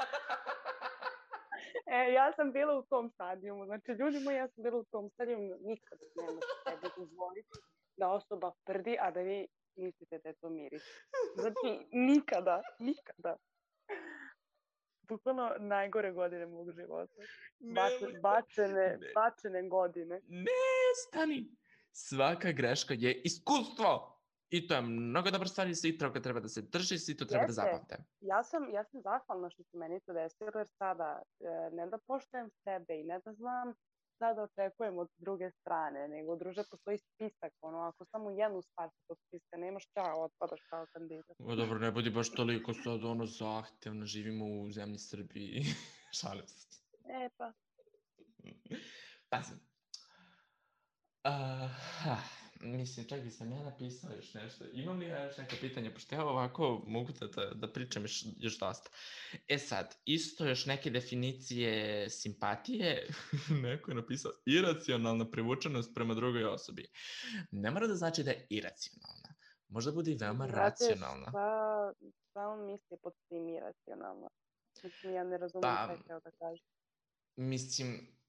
E, ja sam bila u tom stadijumu, znači ljudi moji, ja sam bila u tom stadijumu, nikad ne možete sebi dozvoliti da osoba prdi, a da vi mislite da je to miris. Znači, nikada, nikada. Bukvalno najgore godine mog života. Bačene, bačene, bačene godine. Ne, stani. Svaka greška je iskustvo. I to je mnogo dobra stvar i svi toga treba da se drži, svi to treba da zapamte. Ja sam, ja sam zahvalna što se meni to desilo, jer sada e, ne da poštujem sebe i ne da znam šta da očekujem od druge strane, nego druže postoji spisak, ono, ako samo jednu stvar sa tog spiska nemaš, čao, otpadaš kao kandidat. O, dobro, ne budi baš toliko sad ono zahtevno, živimo u zemlji Srbiji, šalim se. E pa. Pazi. Uh, ha, mislim, čekaj, sam ja napisao još nešto. Imam li ja još neka pitanja, pošto ja ovako mogu da, da, da pričam još, još dosta. E sad, isto još neke definicije simpatije, neko je napisao iracionalna privučenost prema drugoj osobi. Ne mora da znači da je iracionalna. Možda bude i veoma Znate racionalna. Šta, šta on misli pod tim iracionalno? Mislim, ja ne razumijem Pa, šta je hteo da kaže. Mislim,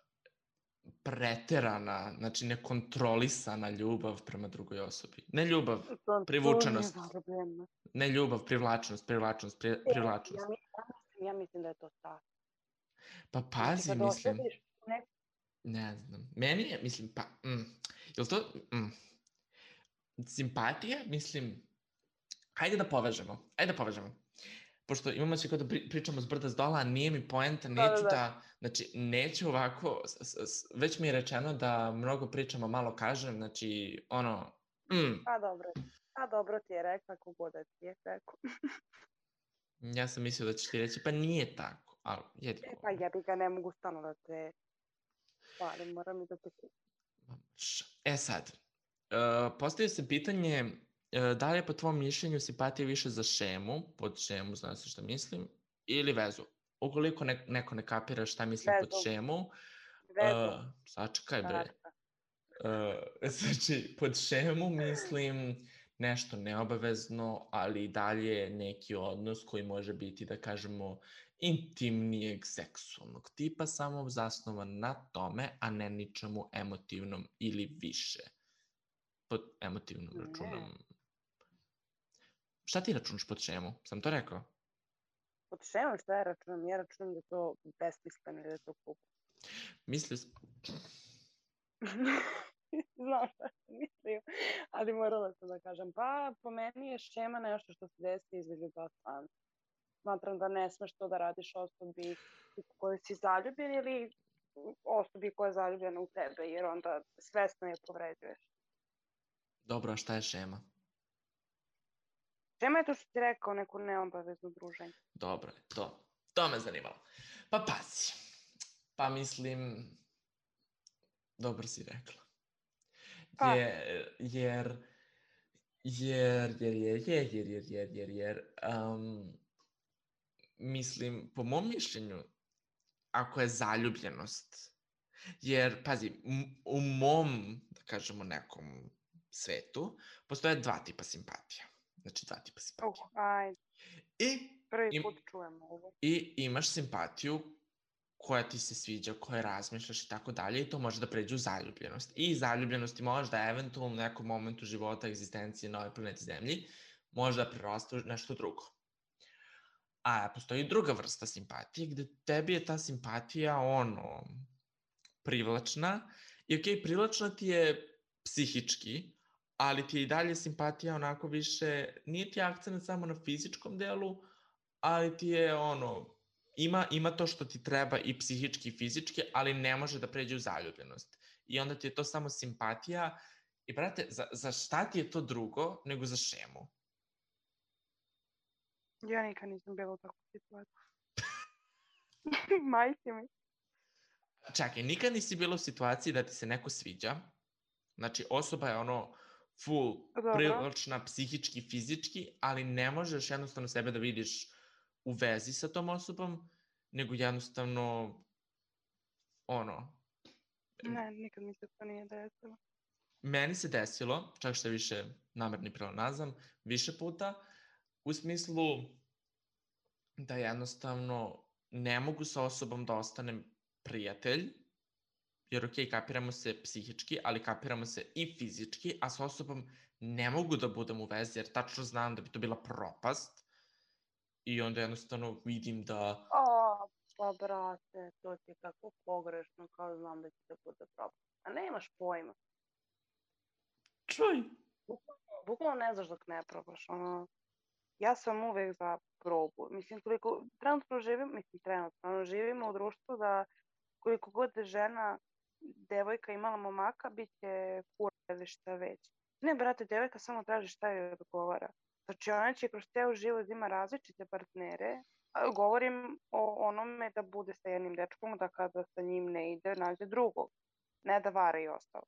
preterana, znači nekontrolisana ljubav prema drugoj osobi. Ne ljubav, To, privučenost. To nije problem. Ne ljubav, privlačnost, privlačnost, pri, privlačnost. Ja, ja, mislim, ja mislim da je to tako. Pa pazi, Znači, mislim... Ne... ne znam. Meni je, mislim, pa... Mm, je li to... Mm, simpatija, mislim... Hajde da povežemo. Hajde da povežemo. Pošto imamo se kao da pričamo s brda s dola, a nije mi poenta, neću da, da, da znači, neću ovako, s, s, već mi je rečeno da mnogo pričamo, malo kažem, znači, ono, mm. A dobro, a dobro ti je rekla, kako da ti je rekao. Ja sam mislio da ćeš ti reći, pa nije tako, ali jedi e, pa ja bi ga ne mogu stano da te, ali moram i da te... E sad, uh, postavio se pitanje, da li je po tvom mišljenju simpatija više za šemu, pod šemu, znaš šta mislim, ili vezu? Ukoliko ne, neko ne kapira šta mislim vezu. Pod šemu, uh, sačekaj bre, uh, znači pod šemu mislim nešto neobavezno, ali i dalje neki odnos koji može biti, da kažemo, intimnijeg seksualnog tipa, samo zasnovan na tome, a ne ničemu emotivnom ili više. Pod emotivnom računom. Ne. Šta ti računaš pod šemu? Sam to rekao? Pod šemu šta ja računam? Ja računam da je to besmisleno ili da je to kup. Misli... Znam šta sam mislio, ali morala sam da kažem. Pa, po meni je šema nešto što se desi između dva strana. Smatram da ne smeš to da radiš osobi koju si zaljubljen ili osobi koja je zaljubljena u tebe, jer onda svesno je povređuješ. Dobro, a šta je šema? Šema je to što ti rekao, neko neobavezno druženje. Dobro, to, to me zanimalo. Pa pazi, pa mislim, dobro si rekla. Pa. Jer, jer, jer, jer, jer, jer, jer, jer, jer, jer, jer, um, mislim, po mom mišljenju, ako je zaljubljenost. Jer, pazi, u mom, da kažemo, nekom svetu, postoje dva tipa simpatija. Znači, dva tipa simpatija. Uh, ajde. I, Prvi im, put čujemo ovo. I imaš simpatiju koja ti se sviđa, koja razmišljaš i tako dalje i to može da pređe u zaljubljenost. I zaljubljenosti može da eventualno u nekom momentu života, egzistencije na ovoj planeti Zemlji, može da preraste u nešto drugo. A postoji druga vrsta simpatije gde tebi je ta simpatija ono privlačna i okej, okay, privlačna ti je psihički, ali ti je i dalje simpatija onako više, nije ti akcent samo na fizičkom delu, ali ti je ono, ima, ima to što ti treba i psihički i fizički, ali ne može da pređe u zaljubljenost. I onda ti je to samo simpatija i brate, za, za šta ti je to drugo nego za šemu? Ja nikad nisam bila u takvu situaciju. Majke mi. Čekaj, nikad nisi bila u situaciji da ti se neko sviđa, znači osoba je ono full Dobro. privlačna psihički, fizički, ali ne možeš jednostavno sebe da vidiš u vezi sa tom osobom, nego jednostavno ono... Ne, nikad mi se to nije desilo. Meni se desilo, čak što je više namerni pleonazam, više puta, u smislu da jednostavno ne mogu sa osobom da ostanem prijatelj, jer okej, okay, kapiramo se psihički, ali kapiramo se i fizički, a sa osobom ne mogu da budem u vezi, jer tačno znam da bi to bila propast. I onda jednostavno vidim da... O, pa brate, to ti je tako pogrešno, kao znam da će da bude propast. A ne imaš pojma. Čuj. Bukvalno ne znaš dok ne probaš, ono... Ja sam uvek za probu. Mislim, koliko trenutno živim, mislim, trenutno živimo u društvu da koliko god žena, devojka imala momaka, bit će kura ili šta već. Ne, brate, devojka samo traži šta joj odgovara. Znači, ona će kroz ceo život ima različite partnere. Govorim o onome da bude sa jednim dečkom, da kada sa njim ne ide, nađe drugog. Ne da vara i ostalo.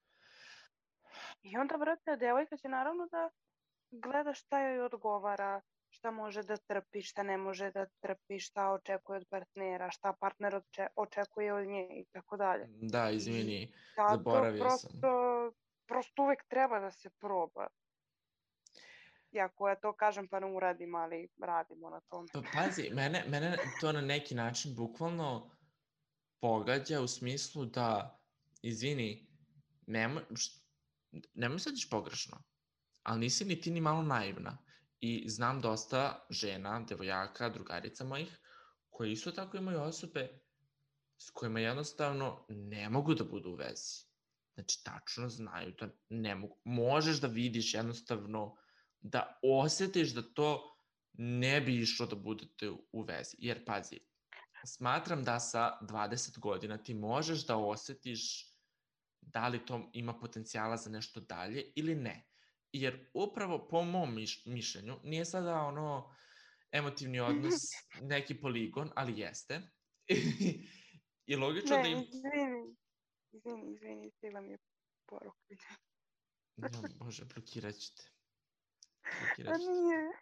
I onda, brate, devojka će naravno da gleda šta joj odgovara, šta može da trpi, šta ne može da trpi, šta očekuje od partnera, šta partner oče, očekuje od nje i tako dalje. Da, izvini, zato zaboravio prosto, sam. Prosto uvek treba da se proba. Iako ja to kažem pa ne uradim, ali radimo na tome. Pa pazi, mene, mene to na neki način bukvalno pogađa u smislu da, izvini, nemoj, nemoj sadiš pogrešno, ali nisi ni ti ni malo naivna. I znam dosta žena, devojaka, drugarica mojih, koji isto tako imaju osobe s kojima jednostavno ne mogu da budu u vezi. Znači, tačno znaju da ne mogu. Možeš da vidiš jednostavno, da osjetiš da to ne bi išlo da budete u vezi. Jer, pazi, smatram da sa dvadeset godina ti možeš da osjetiš da li to ima potencijala za nešto dalje ili ne. Jer upravo po mom miš, mišljenju, nije sada ono emotivni odnos neki poligon, ali jeste. I logično ne, da im... izvini, izvini, izvini, stigla mi je poruka. Ja, Bože, blokirat ću te. A nije.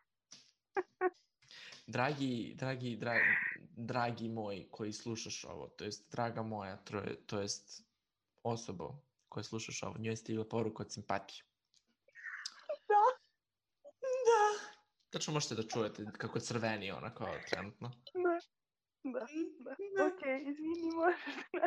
Dragi, dragi, dra, dragi moj koji slušaš ovo, to jest draga moja, troje, to jest osoba koja slušaš ovo, njoj je stigla poruka od simpatije. Da. Da. Tačno možete da čujete kako crveni ona kao trenutno. Da, da, da. da. Ok, izvini, možeš da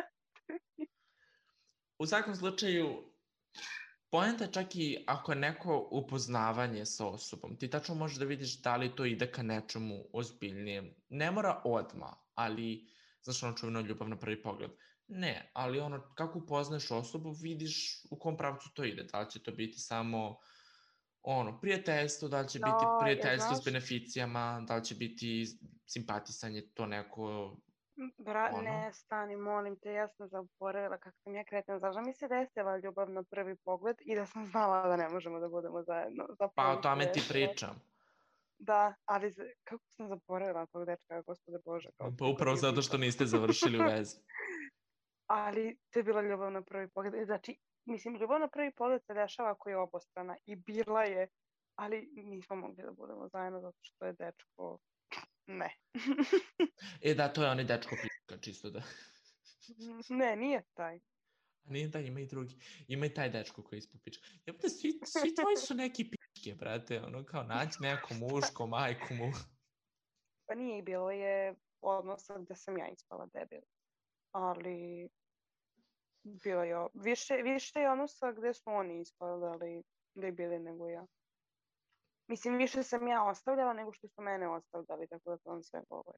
U svakom slučaju, poenta je čak i ako je neko upoznavanje sa osobom, ti tačno možeš da vidiš da li to ide ka nečemu ozbiljnijem. Ne mora odmah, ali, znaš ono čuveno ljubav na prvi pogled. Ne, ali ono, kako upoznaš osobu, vidiš u kom pravcu to ide. Da li će to biti samo ono, prijateljstvo, da li će no, biti prijateljstvo ja, s beneficijama, da li će biti simpatisanje, to neko... Bra, ono. Ne, stani, molim te, ja sam zaboravila kako sam ja kretan. Zašto mi se desila ljubav na prvi pogled i da sam znala da ne možemo da budemo zajedno. Pa o tome ti pričam. Da, ali kako sam zaboravila tog dečka, gospode Bože. Pa upravo zato što niste završili u vezi. Ali to je bila ljubav na prvi pogled. Znači, mislim, ljubav na prvi pogled se dešava ako je obostrana i bila je, ali nismo mogli da budemo zajedno zato što je dečko... Ne. E da, to je onaj dečko Kao čisto da... Ne, nije taj. A nije taj, ima i drugi. Ima i taj dečko koji je ispod pička. Jebote, svi, svi tvoji su neki pičke, brate. Ono kao naći neko muško, majku mu. Pa nije, bilo je odnosa gde sam ja ispala debil. Ali bilo je o- više, više je odnosa gde su oni ispali debili nego ja. Mislim, više sam ja ostavljala nego što su mene ostavljali, tako da to vam sve govori.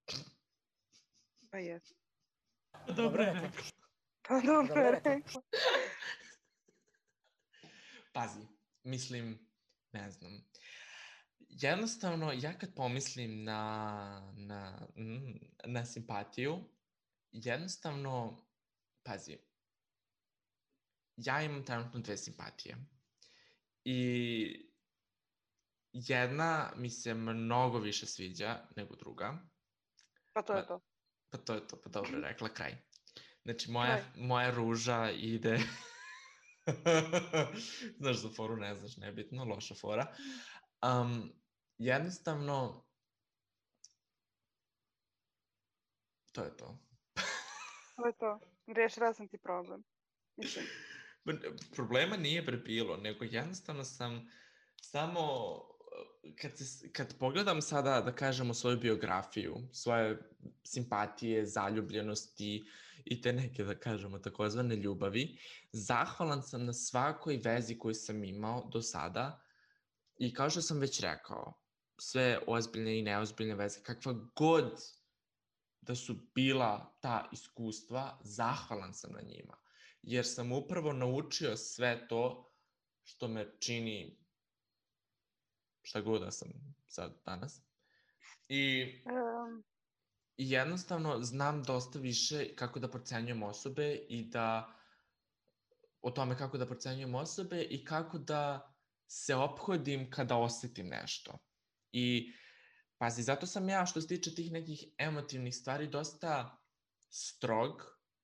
Pa je. Dobro je rekao. Pa dobro je rekla. Pazi, mislim, ne znam. Jednostavno, ja kad pomislim na, na, mm, na simpatiju, jednostavno, pazi, ja imam trenutno dve simpatije. I jedna mi se mnogo više sviđa nego druga. Pa to je Ma, to. Pa to je to, pa dobro rekla, kraj. Znači, moja, moja ruža ide... Znaš za foru, ne znaš, nebitno, loša fora. Um, jednostavno, to je to. To je to. Rešila sam ti problem. Mislim. Problema nije bre bilo, nego jednostavno sam samo, kad, se, kad pogledam sada, da kažemo, svoju biografiju, svoje simpatije, zaljubljenosti i te neke, da kažemo, takozvane ljubavi, zahvalan sam na svakoj vezi koju sam imao do sada i kao što sam već rekao, sve ozbiljne i neozbiljne veze, kakva god da su bila ta iskustva, zahvalan sam na njima. Jer sam upravo naučio sve to što me čini šta god da sam sad danas. I, Um, I jednostavno znam dosta više kako da procenjujem osobe i da o tome kako da procenjujem osobe i kako da se ophodim kada osetim nešto. I pazi, zato sam ja što se tiče tih nekih emotivnih stvari dosta strog,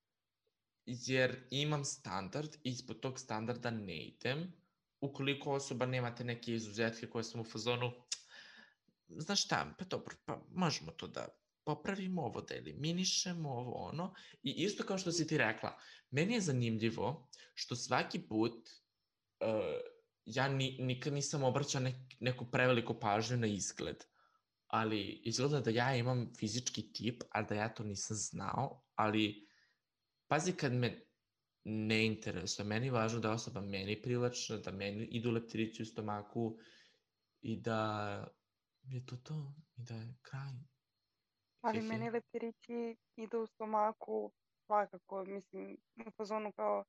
jer imam standard i ispod tog standarda ne idem. Ukoliko osoba nemate neke izuzetke koje sam u fazonu, znaš šta, pa dobro, pa možemo to da popravimo ovo, da eliminišemo ovo, ono. I isto kao što si ti rekla, meni je zanimljivo što svaki put uh, ja ni, nikad nisam obraćao nek, neku preveliku pažnju na izgled. Ali izgleda da ja imam fizički tip, a da ja to nisam znao, ali pazi kad me ne interesuje, meni je važno da je osoba meni privlačna, da meni idu leptirići u stomaku i da je to to i da je kraj. ali Hehe. meni leptirići idu u stomaku svakako, mislim, u fazonu kao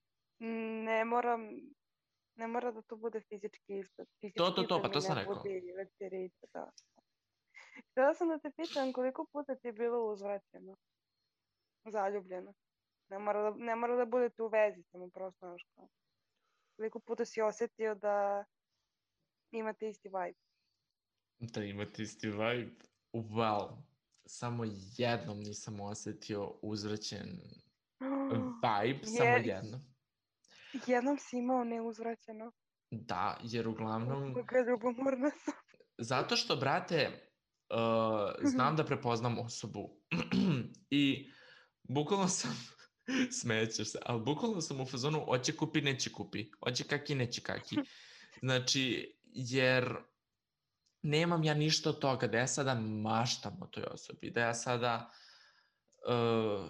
ne moram, ne mora da to bude fizički izgled. Fizički To, to, to, izgled pa mi to sam ne rekao. budi leptirića, da. Htjela sam da te pitam koliko puta ti je bilo uzvraćeno, zaljubljeno. Ne mora da, ne mora da budete u vezi, samo prosto znaš kao. Koliko puta si osjetio da imate isti vibe? Da imate isti vibe. Well, samo jednom nisam osjetio uzvraćen vibe, samo Je, jednom. jednom si imao neuzvraćeno. Da, jer uglavnom... Koga ljubomorna sam. Zato što, brate, uh, znam da prepoznam osobu i bukvalno sam, smećeš se, ali bukvalno sam u fazonu oće kupi, neće kupi, oće kaki, neće kaki. Znači, jer nemam ja ništa od toga da ja sada maštam o toj osobi, da ja sada uh,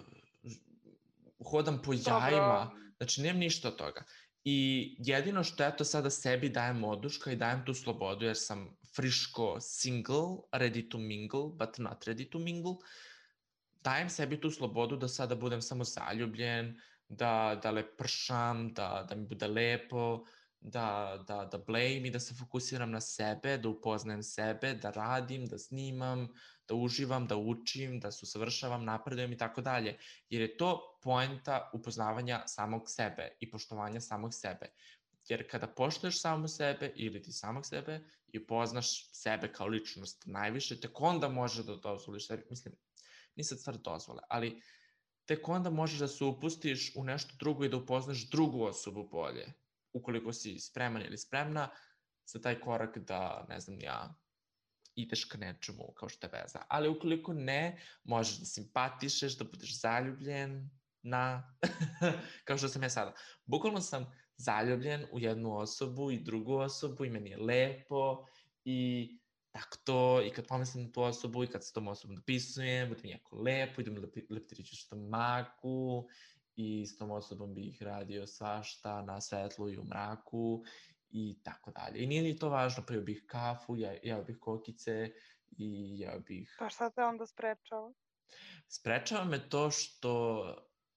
hodam po jajima, znači nemam ništa od toga. I jedino što ja to sada sebi dajem oduška i dajem tu slobodu, jer sam friško single, ready to mingle, but not ready to mingle, dajem sebi tu slobodu da sada budem samo zaljubljen, da, da lepršam, da, da mi bude lepo, da, da, da blejim i da se fokusiram na sebe, da upoznajem sebe, da radim, da snimam, da uživam, da učim, da se usavršavam, napredujem i tako dalje. Jer je to poenta upoznavanja samog sebe i poštovanja samog sebe. Jer kada poštuješ samo sebe ili ti samog sebe i upoznaš sebe kao ličnost najviše, tek onda možeš da dozvoliš sebi, mislim, nisam stvar dozvole, ali tek onda možeš da se upustiš u nešto drugo i da upoznaš drugu osobu bolje. Ukoliko si spreman ili spremna za taj korak da, ne znam ja, ideš ka nečemu kao što je veza. Ali ukoliko ne, možeš da simpatišeš, da budeš zaljubljen na, kao što sam ja sada. Bukvalno sam zaljubljen u jednu osobu i drugu osobu i meni je lepo i tako to, i kad pomislim na tu osobu i kad s tom osobom dopisujem, bude mi jako lepo, idem leptiriću stomaku i s tom osobom bih radio svašta na svetlu i u mraku i tako dalje. I nije li to važno, pio bih kafu, jeo bih kokice i jeo bih... Pa šta te onda sprečava? Sprečava me to što...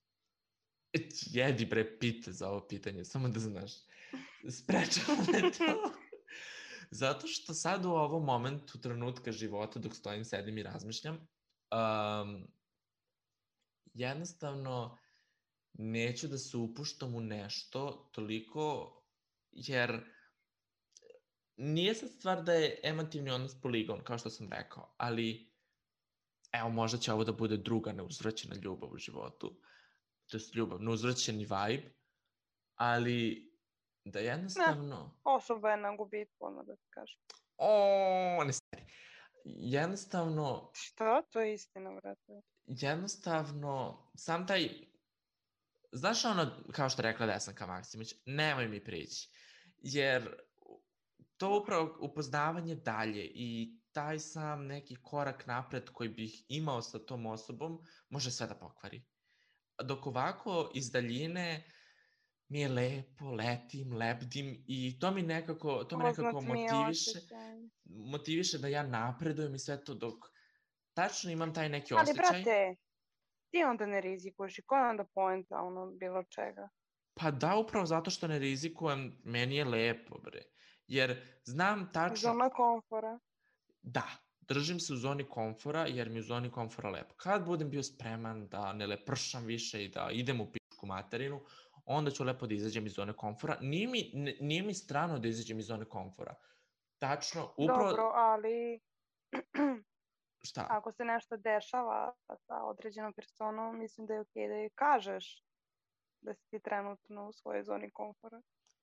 Jedi bre, pite za ovo pitanje, samo da znaš. Sprečava me to... Zato što sad u ovom momentu trenutka života dok stojim, sedim i razmišljam, um, jednostavno neću da se upuštam u nešto toliko, jer nije sad stvar da je emotivni odnos poligon, kao što sam rekao, ali evo možda će ovo da bude druga neuzvraćena ljubav u životu, to je ljubav, neuzvraćeni vibe, ali da jednostavno... Ne, osoba je na gubitku, ono da ti kažem. O, ne stari. Jednostavno... Što? To je istina, vrate. Jednostavno, sam taj... Znaš ono, kao što rekla Desanka Maksimović, nemoj mi prići. Jer to upravo upoznavanje dalje i taj sam neki korak napred koji bih imao sa tom osobom, može sve da pokvari. Dok ovako iz daljine... mi je lepo, letim, lebdim i to mi nekako, to me nekako motiviše, motiviše da ja napredujem i sve to dok tačno imam taj neki ali, osjećaj. Ali, brate, ti onda ne rizikuješ i koja je onda poenta ono bilo čega? Pa da, upravo zato što ne rizikujem, meni je lepo, bre. Jer znam tačno... Zona komfora. Da, držim se u zoni komfora jer mi je u zoni komfora lepo. Kad budem bio spreman da ne lepršam više i da idem u pičku materinu, onda ću lepo da izađem iz zone komfora. Nije mi, nije mi strano da izađem iz zone komfora. Tačno, upravo... Dobro, ali... Šta? Ako se nešto dešava sa određenom personom, mislim da je okej da je kažeš da si ti trenutno u svojoj zoni komfora.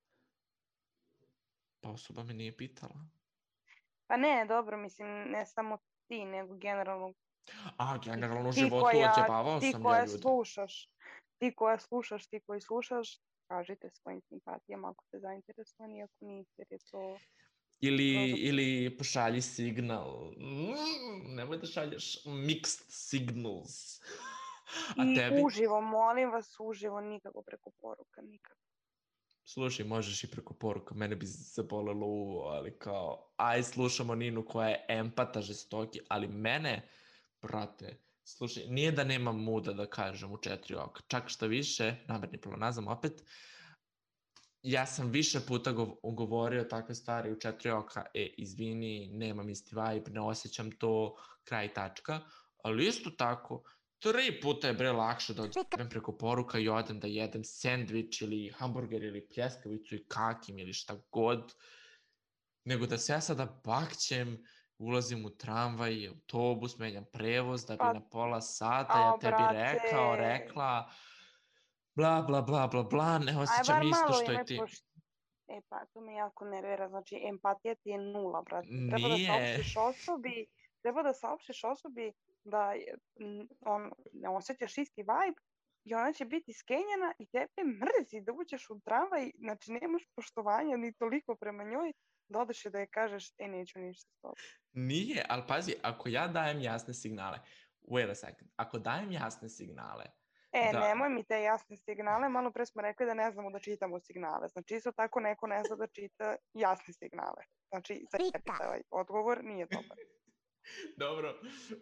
Pa osoba me nije pitala. Pa ne, dobro, mislim, ne samo ti, nego generalno... A, generalno u životu odjebavao sam ja ljude. Ti koja slušaš. Ti koja slušaš, ti koji slušaš, kažite svojim simpatijama ako ste zainteresovani, ako niste, jer je to... Ili, ili pošalji signal. Mm, nemoj da šalješ mixed signals. A I tebi... uživo, molim vas, uživo, nikako preko poruka, nikako. Slušaj, možeš i preko poruka, mene bi zabolelo uvo, ali kao, aj slušamo Ninu koja je empata žestoki, ali mene, brate, slušaj, nije da nemam muda da kažem u četiri oka, čak šta više, namerni planazam opet, ja sam više puta govorio takve stvari u četiri oka, e, izvini, nemam isti vibe, ne osjećam to, kraj tačka, ali isto tako, tri puta je bre lakše da odjebem preko poruka i odem da jedem sendvič ili hamburger ili pljeskavicu i kakim ili šta god, nego da se ja sada bakćem, ulazim u tramvaj, autobus, menjam prevoz, da bi pa, na pola sata ja tebi brate. rekao, rekla, bla, bla, bla, bla, bla, ne osjećam isto što je ti. Poš... E pa, to me jako nervira, znači empatija ti je nula, brate. Treba Nije. da saopštiš osobi, treba da saopštiš osobi da on, ne osjećaš isti vibe i ona će biti skenjena i tebe mrzi da uđeš u tramvaj, znači nemaš poštovanja ni toliko prema njoj, da odeš i da je kažeš, e, neću ništa s tobom. Nije, ali pazi, ako ja dajem jasne signale, wait a second, ako dajem jasne signale, E, da... nemoj mi te jasne signale, malo pre smo rekli da ne znamo da čitamo signale, znači isto tako neko ne zna da čita jasne signale, znači za ovaj odgovor nije dobar. Dobro.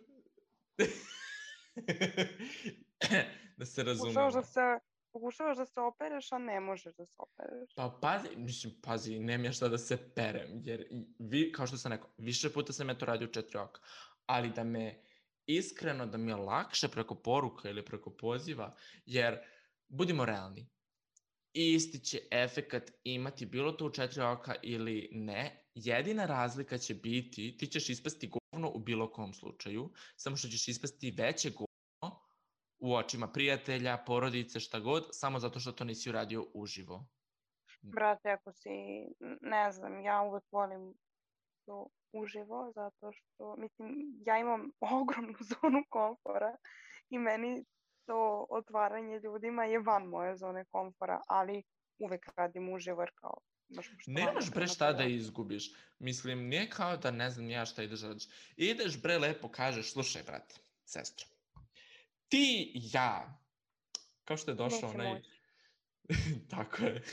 Da se razumemo. Pokušavaš da se, pokušavaš da se opereš, a ne možeš da se opereš. Pa pazi, mislim, pazi, nemam ja šta da se perem, jer vi, kao što sam rekao, više puta sam ja to radio u četiri oka, ali da me, iskreno, da mi je lakše preko poruka ili preko poziva, jer, budimo realni, isti će efekat imati bilo to u četiri oka ili ne, jedina razlika će biti, ti ćeš ispasti govno u bilo kom slučaju, samo što ćeš ispasti veće govno u očima prijatelja, porodice, šta god, samo zato što to nisi uradio uživo. Brate, ako si, ne znam, ja uvek volim često uživo, zato što, mislim, ja imam ogromnu zonu komfora i meni to otvaranje ljudima je van moje zone komfora, ali uvek radim uživo jer kao imaš poštovanje Nemaš bre prema šta toj da osobi. izgubiš. Mislim, nije kao da ne znam ja šta ideš da radiš. Ideš bre lepo kažeš, slušaj brate, sestro, ti i ja, kao što je došao Neće onaj... moći. Tako je.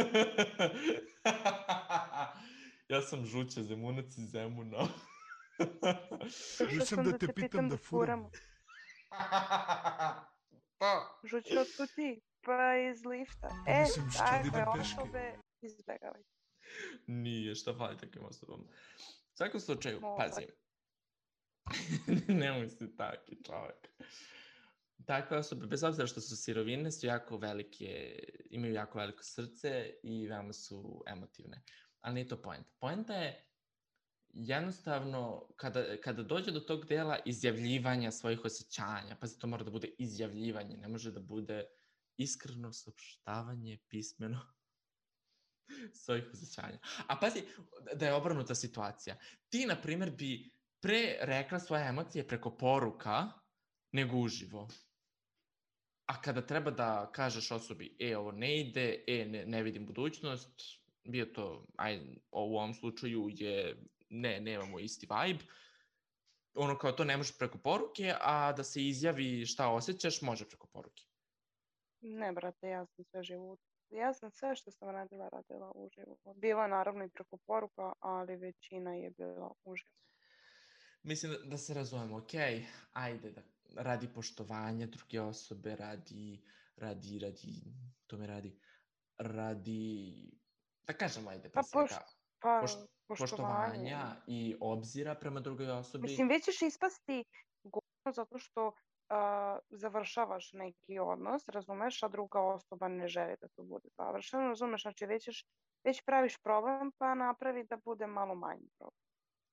Ja sam žuća Zemunac iz Zemuna. Došla Nisam sam da da te te pitam pitam da da furamo. furamo. Pa, Žućo, otkud ti? Pa iz lifta. Pa E, mislim, što da takve idem peške. osobe izbegavaj. nije, šta fali takvim osobama. U svakom slučaju, Mo, pazi. Nemoj si taki čovjek. Takve osobe, bez obzira što su sirovine, su jako velike, imaju jako veliko srce i veoma su emotivne. Ali nije to poenta. Poenta je jednostavno, kada, kada dođe do tog dela izjavljivanja svojih osjećanja, pazi, to mora da bude izjavljivanje, ne može da bude iskreno saopštavanje pismeno svojih osjećanja. A pazi, da je obrnuta situacija. Ti, na primjer, bi pre rekla svoje emocije preko poruka nego uživo. A kada treba da kažeš osobi, e, ovo ne ide, e, ne, ne vidim budućnost, bio to, aj, u ovom slučaju je, ne, nemamo isti vibe, ono kao to ne može preko poruke, a da se izjavi šta osjećaš, može preko poruke. Ne, brate, ja sam sve živo. Ja sam sve što sam radila, radila uživo. Bilo je naravno i preko poruka, ali većina je bila uživo. Mislim da, da se razumemo, okej, ajde, da, radi poštovanja druge osobe, radi, radi, radi, to me radi, radi, da kažemo, ajde, pre Pa, poš, svega, pa poš, poštovanje. poštovanja i obzira prema drugoj osobi. Mislim, već ćeš ispasti govno zato što uh, završavaš neki odnos, razumeš, a druga osoba ne želi da to bude završeno, razumeš, znači već, ćeš, već praviš problem, pa napravi da bude malo manji problem.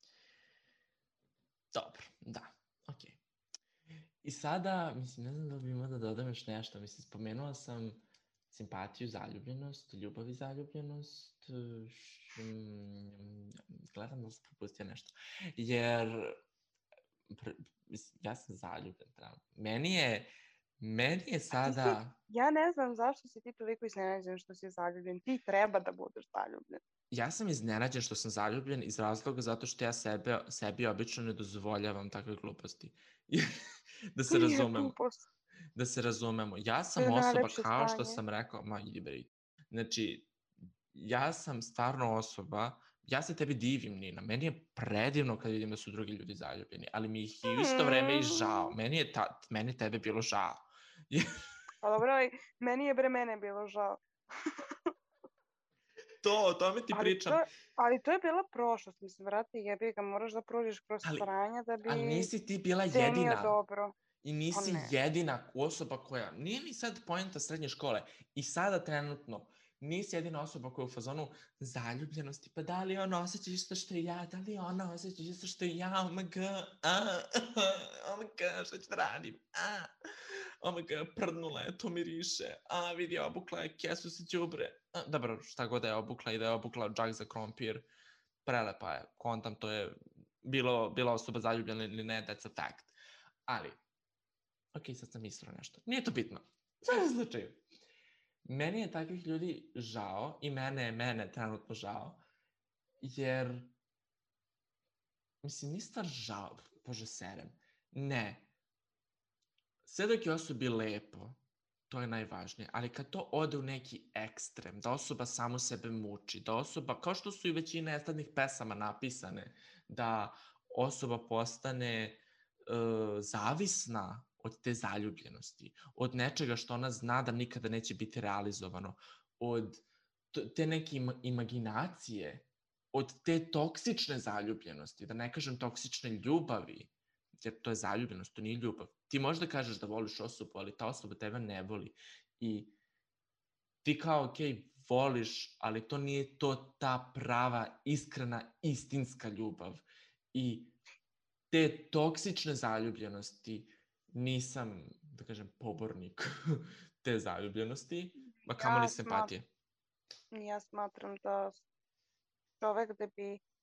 Dobro, da, okej. I sada, mislim, ne znam da bi imao da dodam još nešto, mislim, spomenula sam simpatiju, zaljubljenost, ljubav i zaljubljenost, š, mm, gledam da sam propustio nešto, jer pr, mislim, ja sam zaljubljen, trenutno. Meni je, meni je sada... Si, ja ne znam zašto si ti toliko iznenađen što si zaljubljen, ti treba da budeš zaljubljen. Ja sam iznenađen što sam zaljubljen iz razloga zato što ja sebe, sebi obično ne dozvoljavam takve gluposti. Da se razumemo. Da se razumemo. Ja sam osoba, kao što sam rekao, ma idi bre. Znači, ja sam stvarno osoba, ja se tebi divim, Nina. Meni je predivno kad vidim da su drugi ljudi zaljubljeni, ali mi ih i u isto vreme i žao. Meni je ta, meni tebe bilo žao. Pa dobro, meni je bre mene bilo žao. To, o tome ti ali pričam. To, ali to je bila prošlost, mislim, vrati, jebi ga, moraš da prođeš kroz ali, stranja da bi ali nisi ti bila cenio jedina. dobro. I nisi jedina osoba koja, nije ni sad poenta srednje škole, i sada trenutno, nisi jedina osoba koja je u fazonu zaljubljenosti, pa da li ona osjeća isto što i ja, da li ona osjeća isto što i ja, oh my god, ah, oh my god, što ću da radim, ah, oh my god, prdnula je, to miriše, a vidi, obukla je kesu sa đubre, dobro, šta god da je obukla i da je obukla džak za krompir, prelepa je, kontam, to je bilo, bila osoba zaljubljena ili ne, that's a fact, ali, ok, sad sam mislio nešto. Nije to bitno. U svakom slučaju. Meni je takvih ljudi žao i mene je mene trenutno žao, jer, mislim, nije stvar žao, bože serem. Ne. Sve dok je osobi lepo, to je najvažnije, ali kad to ode u neki ekstrem, da osoba samo sebe muči, da osoba, kao što su i većina estradnih pesama napisane, da osoba postane uh, zavisna od te zaljubljenosti, od nečega što ona zna da nikada neće biti realizovano, od te neke imaginacije, od te toksične zaljubljenosti, da ne kažem toksične ljubavi, jer to je zaljubljenost, to nije ljubav. Ti možeš da kažeš da voliš osobu, ali ta osoba tebe ne voli. I ti kao, ok, voliš, ali to nije to ta prava, iskrena, istinska ljubav. I te toksične zaljubljenosti nisam, da kažem, pobornik te zaljubljenosti, a kamoli ja simpatije. Smatram, ja smatram da čovek da bi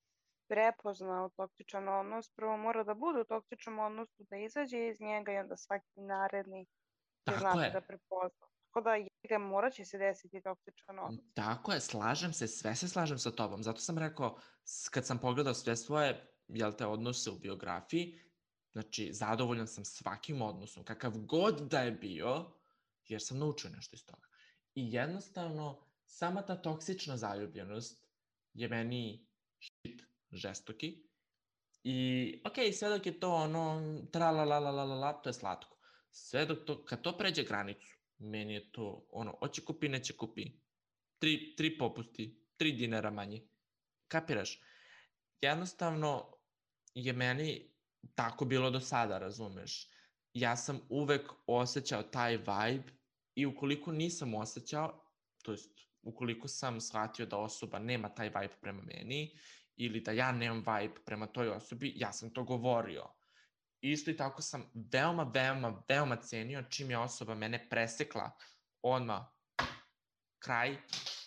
prepoznao toksičan odnos, prvo mora da bude u toksičnom odnosu, da izađe iz njega i onda svaki naredni će Tako znati da je. prepozna. Tako da njega morat će se desiti toksičan odnos. Tako je, slažem se, sve se slažem sa tobom. Zato sam rekao, s- kad sam pogledao sve svoje, jel te, odnose u biografiji, znači, zadovoljan sam svakim odnosom, kakav god da je bio, jer sam naučio nešto iz toga. I jednostavno, sama ta toksična zaljubljenost je meni shit žestoki. I, okej, sve dok je to ono, tra la la la la la la, to je slatko. Sve dok to, kad to pređe granicu, meni je to, ono, oće kupi, neće kupi. Tri, tri popusti, tri dinara manje. Kapiraš? Jednostavno je meni tako bilo do sada, razumeš? Ja sam uvek osjećao taj vibe i ukoliko nisam osjećao, to jest ukoliko sam shvatio da osoba nema taj vibe prema meni ili da ja nemam vibe prema toj osobi, ja sam to govorio. Isto i tako sam veoma, veoma, veoma cenio čim je osoba mene presekla odmah kraj.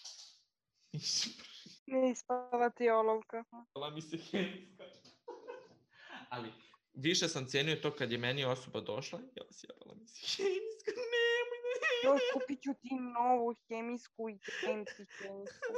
Ne ispala ti olovka. Sjebala mi se hemijska. Ali više sam cenio to kad je meni osoba došla, jel sjebala mi se hemijska, nemoj, nemoj. Joj, kupit ću ti novu hemijsku i jem ti hemijsku.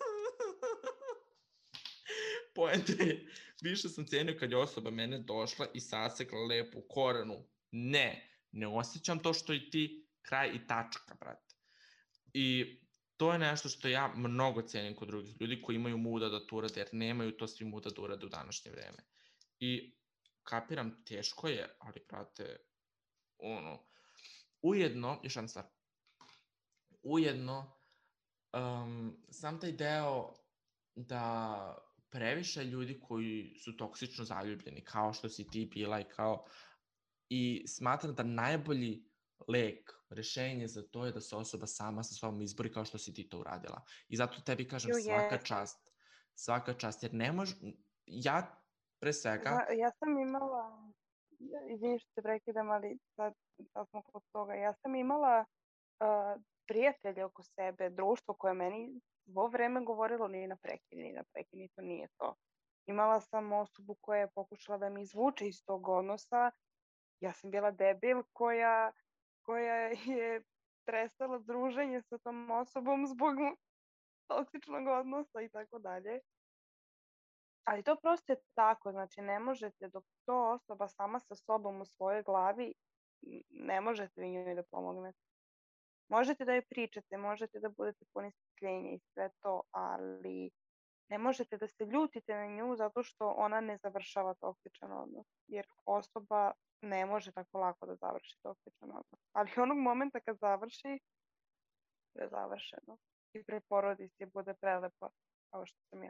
Poenta je, više sam cenio kad je osoba mene došla i sasekla lepo u korenu. Ne, ne osjećam to što i ti, kraj i tačka, brate. I to je nešto što ja mnogo cenim kod drugih ljudi koji imaju muda da to urade, jer nemaju to svi muda da urade u današnje vreme. I kapiram, teško je, ali, brate, ono, ujedno, još jedna stvar, ujedno, um, sam taj deo da previše ljudi koji su toksično zaljubljeni, kao što si ti bila i kao, i smatram da najbolji lek, rešenje za to je da se osoba sama sa sobom izbori kao što si ti to uradila. I zato tebi kažem Jo, svaka jesam. čast, svaka čast, jer ne može, ja pre svega, Zna- Ja sam imala, izvini što te prekidam, ali sad, sad smo kod toga. Ja sam imala uh, prijatelje oko sebe, društvo koje meni svo vreme govorilo ni na prekini, ni na prekini, to nije to. Imala sam osobu koja je pokušala da mi izvuče iz tog odnosa. Ja sam bila debil koja, koja je prestala druženje sa tom osobom zbog toksičnog odnosa i tako dalje. Ali to prosto je tako, znači ne možete dok to osoba sama sa sobom u svojoj glavi, n- ne možete vi njoj da pomognete. Možete da joj pričate, možete da budete puni strpljenja i sve to, ali ne možete da se ljutite na nju zato što ona ne završava toksičan odnos. Jer osoba ne može tako lako da završi toksičan odnos. Ali onog momenta kad završi, to je završeno. I preporodi se i bude prelepo, kao što sam ja.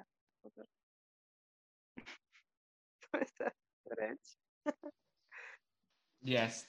To je sve što reći. jeste.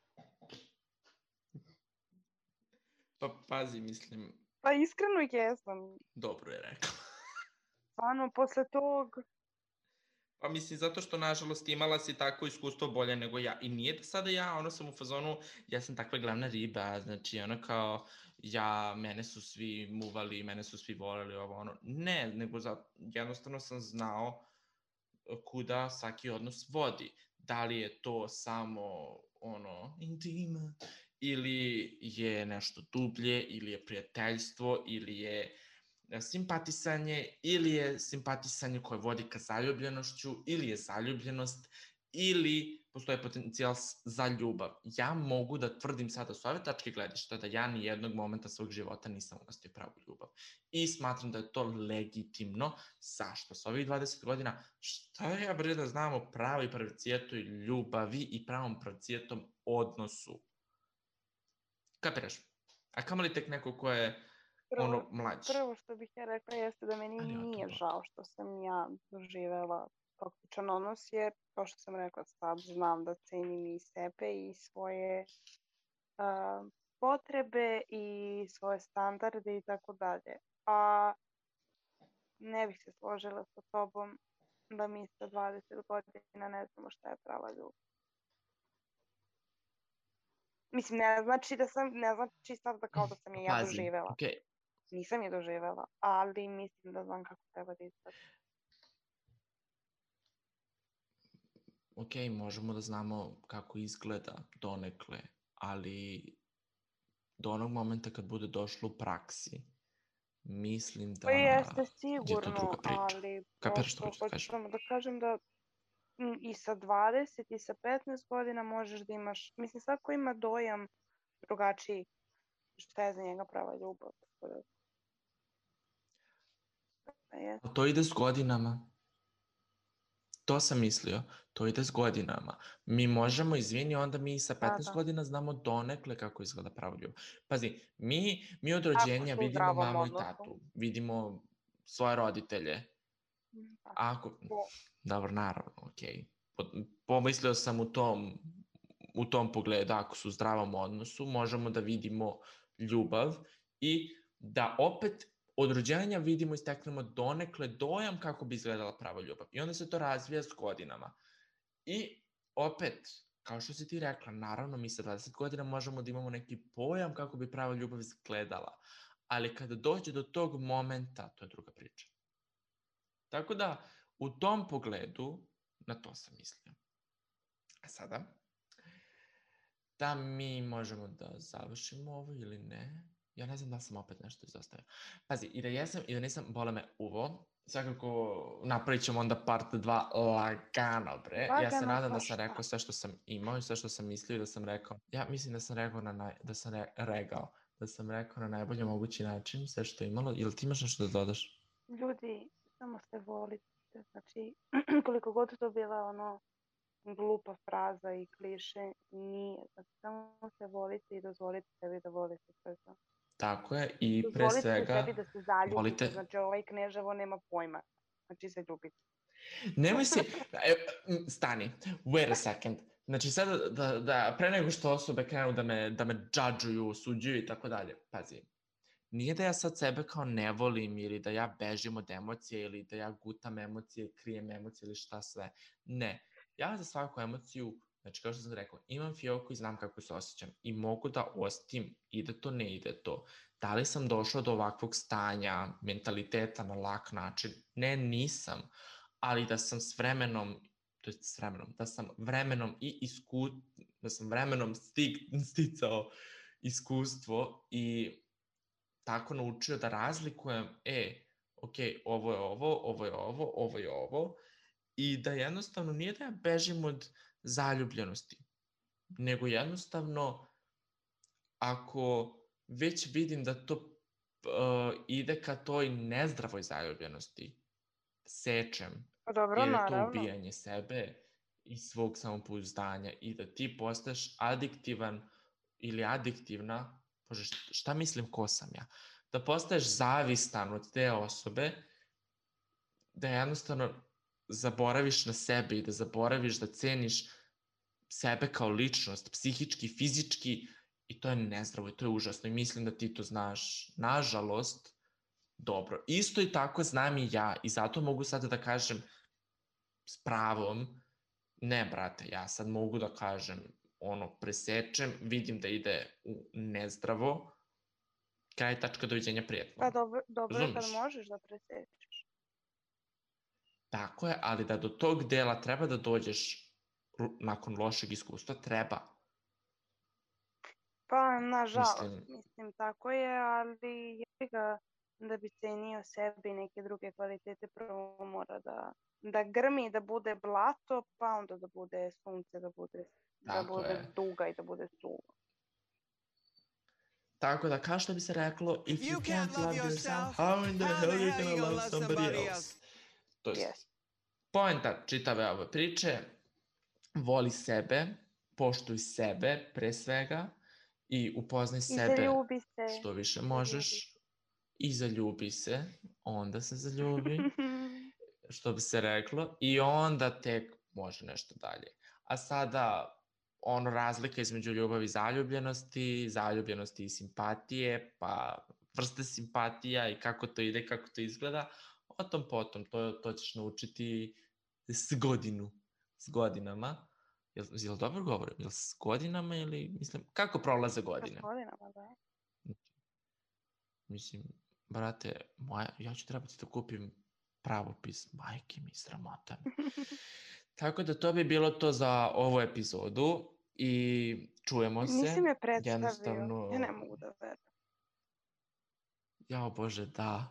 Pa pazi, mislim, Pa iskreno jesam. dobro je rekao. Stvarno, posle tog, Pa mislim, zato što, nažalost, imala si tako iskustvo bolje nego ja. I nije da sada ja, ono sam u fazonu, ja sam takva glavna riba, znači, ono kao, ja, mene su svi muvali, mene su svi voleli, ovo, ono. Ne, nego za, jednostavno sam znao kuda svaki odnos vodi. Da li je to samo, ono, intima, ili je nešto dublje, ili je prijateljstvo, ili je simpatisanje, ili je simpatisanje koje vodi ka zaljubljenošću, ili je zaljubljenost, ili postoje potencijal s- za ljubav. Ja mogu da tvrdim sada s ove tačke gledišta da ja ni jednog momenta svog života nisam ugostio pravu ljubav. I smatram da je to legitimno. Zašto? Sa ovih dvadeset godina, šta ja bre da znam o pravoj pravcijetoj ljubavi i pravom pravcijetom odnosu? Kapiraš? A kamali tek neko ko je prvo, ono mlađi. prvo što bih ja rekla jeste da meni Ali o tom nije potom. žao što sam ja doživela toksičan odnos, jer kao što sam rekla, sad znam da cenim i sebe i svoje a, potrebe i svoje standarde i tako dalje. A ne bih se složila sa tobom da mi sa dvadeset godina ne znamo šta je prava ljubav. Mislim, ne znači da sam, ne znači sad da kao da sam je ja Pazi, doživela. okej, Nisam je doživela, ali mislim da znam kako treba da izgleda. ok, možemo da znamo kako izgleda donekle, ali do onog momenta kad bude došlo u praksi, mislim da Pa jeste je to sigurno, druga priča. ali Kapiraš što prosto hoću da hoću kažem? samo da kažem da mm, i sa dvadeset i sa petnaest godina možeš da imaš, mislim svako ima dojam drugačiji šta je za njega prava ljubav. Tako da, pa je. A to ide s godinama. To sam mislio. To ide s godinama. Mi možemo, izvini, onda mi sa Da, petnaest da. godina znamo donekle kako izgleda pravo ljubav. Pazi, mi, mi od Ako rođenja su u vidimo zdravom mamu i odnosu. tatu, vidimo svoje roditelje. Mm, pa, Ako, po- dobro, naravno, okej. Po- Pomislio sam u tom, u tom pogledu, ako su u zdravom odnosu, možemo da vidimo ljubav i da opet od rođenja vidimo i steknemo donekle dojam kako bi izgledala prava ljubav. I onda se to razvija s godinama. I opet, kao što si ti rekla, naravno mi sa dvadeset godina možemo da imamo neki pojam kako bi prava ljubav izgledala. Ali kada dođe do tog momenta, to je druga priča. Tako da, u tom pogledu, na to sam mislio. A sada, da mi možemo da završimo ovo ili ne? Ja ne znam da sam opet nešto izostavio. Pazi, i da jesam i da nisam, bole me uvo. Svakako napravit ćemo onda part dva lagano, bre. Ja se Lagano nadam da pa sam šta? rekao sve što sam imao i sve što sam mislio i da sam rekao. Ja mislim da sam rekao na naj, da sam re, regao, da sam rekao na najbolji mogući način sve što je imalo. Ili ti imaš nešto da dodaš? Ljudi, samo se volite. Znači, koliko god to bila ono glupa fraza i kliše, nije. Znači, samo se volite i dozvolite sebi da volite sve to. Tako je, i pre Dozvolite svega, sebi da se zaljubite. volite... Znači, ovaj Kneževo nema pojma. Znači, zaljubite. Nemoj si, e, m, stani, wait a second. Znači sad da, da, da pre nego što osobe krenu da me, da me džadžuju, osuđuju i tako dalje, pazi. Nije da ja sad sebe kao ne volim ili da ja bežim od emocije ili da ja gutam emocije, krijem emocije ili šta sve. Ne, ja za svaku emociju, znači kao što sam rekao, imam fioku i znam kako se osjećam i mogu da ostim, ide to, ne ide to. Da li sam došao do ovakvog stanja, mentaliteta na lak način? Ne, nisam. Ali da sam s vremenom, to jest s vremenom, da sam vremenom i isku, da sam vremenom stik, sticao iskustvo i tako naučio da razlikujem, e, ok, ovo je ovo, ovo je ovo, ovo je ovo, i da jednostavno nije da ja bežim od zaljubljenosti, nego jednostavno ako već vidim da to uh, ide ka toj nezdravoj zaljubljenosti, sečem, Pa dobro, jer je to naravno. ubijanje sebe i svog samopouzdanja i da ti postaješ adiktivan ili adiktivna, bože šta mislim ko sam ja, da postaješ zavistan od te osobe, da jednostavno zaboraviš na sebe i da zaboraviš da ceniš sebe kao ličnost, psihički, fizički, i to je nezdravo i to je užasno i mislim da ti to znaš, nažalost, dobro. Isto i tako znam i ja i zato mogu sada da kažem s pravom, ne brate, ja sad mogu da kažem ono, presečem, vidim da ide u nezdravo, kraj tačka doviđenja prijatno. Pa dobro, dobro je kad Razumeš? možeš da presečeš. Tako je, ali da do tog dela treba da dođeš nakon lošeg iskustva, treba. Pa, nažalost, Mislim, mislim, tako je, ali jebi ga da bi cenio sebe i neke druge kvalitete, prvo mora da, da grmi, da bude blato, pa onda da bude sunce, da bude, da tako bude je. duga i da bude suva. Tako da, kao što bi se reklo, if you can't love yourself, how in the hell are you gonna love somebody else? To je Yes. poenta čitave ove priče, voli sebe, poštuj sebe pre svega i upoznaj I sebe zaljubi se. što više Zaljubi možeš i zaljubi se, onda se zaljubi, što bi se reklo, i onda tek može nešto dalje. A sada, ono razlika između ljubavi i zaljubljenosti, zaljubljenosti i simpatije, pa vrste simpatija i kako to ide, kako to izgleda, o tom potom, to, to ćeš naučiti s godinu, s godinama. Jel, jel dobro govorim? Jel s godinama ili, mislim, kako prolaze godine? S godinama, da. Mislim, brate, moja, ja ću trebati da kupim pravopis, majke mi, sramota mi. Tako da to bi bilo to za ovu epizodu i čujemo se. Nisi me predstavio. Jednostavno... Ja ne mogu da verujem. Jao Bože, da.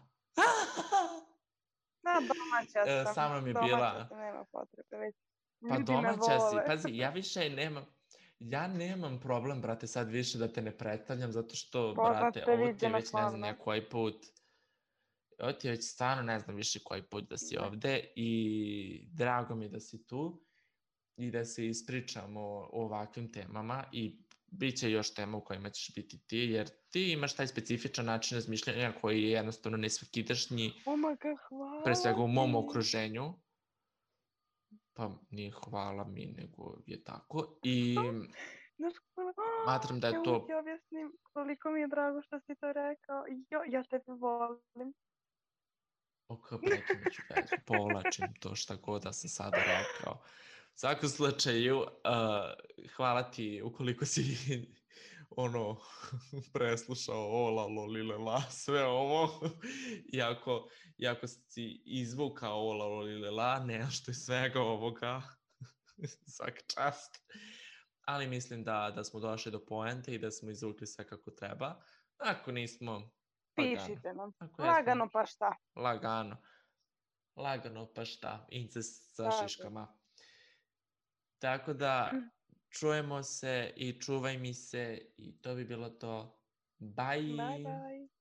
Da, domaća E, sam. Sa mnom je Domaća bila... sam, nema potrebe. Već Pa ljudi me domaća si. vole. Pazi, ja više nemam... Ja nemam problem, brate, sad više da te ne predstavljam, zato što, brate, Poznate ovo ti je viđeno, već ne znam slavno. ja koji put. Ovo ti je već stvarno ne znam više koji put da si ovde i drago mi da si tu i da se ispričamo o ovakvim temama i bit će još tema u kojima ćeš biti ti, jer ti imaš taj specifičan način razmišljanja koji je jednostavno nesvakidašnji, Omaka, hvala pre svega u mom ti. okruženju. Pa nije hvala mi, nego je tako. I Znaš, hvala. smatram da je Ja to... mogu ti objasnim koliko mi je drago što si to rekao. Jo, ja tebe volim. Ok, prekinut ću vezu, povlačim to šta god da sam sada rekao. U svakom slučaju, uh, hvala ti ukoliko si ono, preslušao ola, lolile, la, sve ovo. Iako, iako si izvukao ola, lolile, la, nešto je svega ovoga. Svaka čast. Ali mislim da, da smo došli do poente i da smo izvukli sve kako treba. Ako nismo, Pišite nam. Ako jesmo, Lagano pa šta. Lagano. Lagano pa šta. Incest sa Tako. šiškama. Tako da, čujemo se i čuvaj mi se i to bi bilo to. Bye! Bye bye.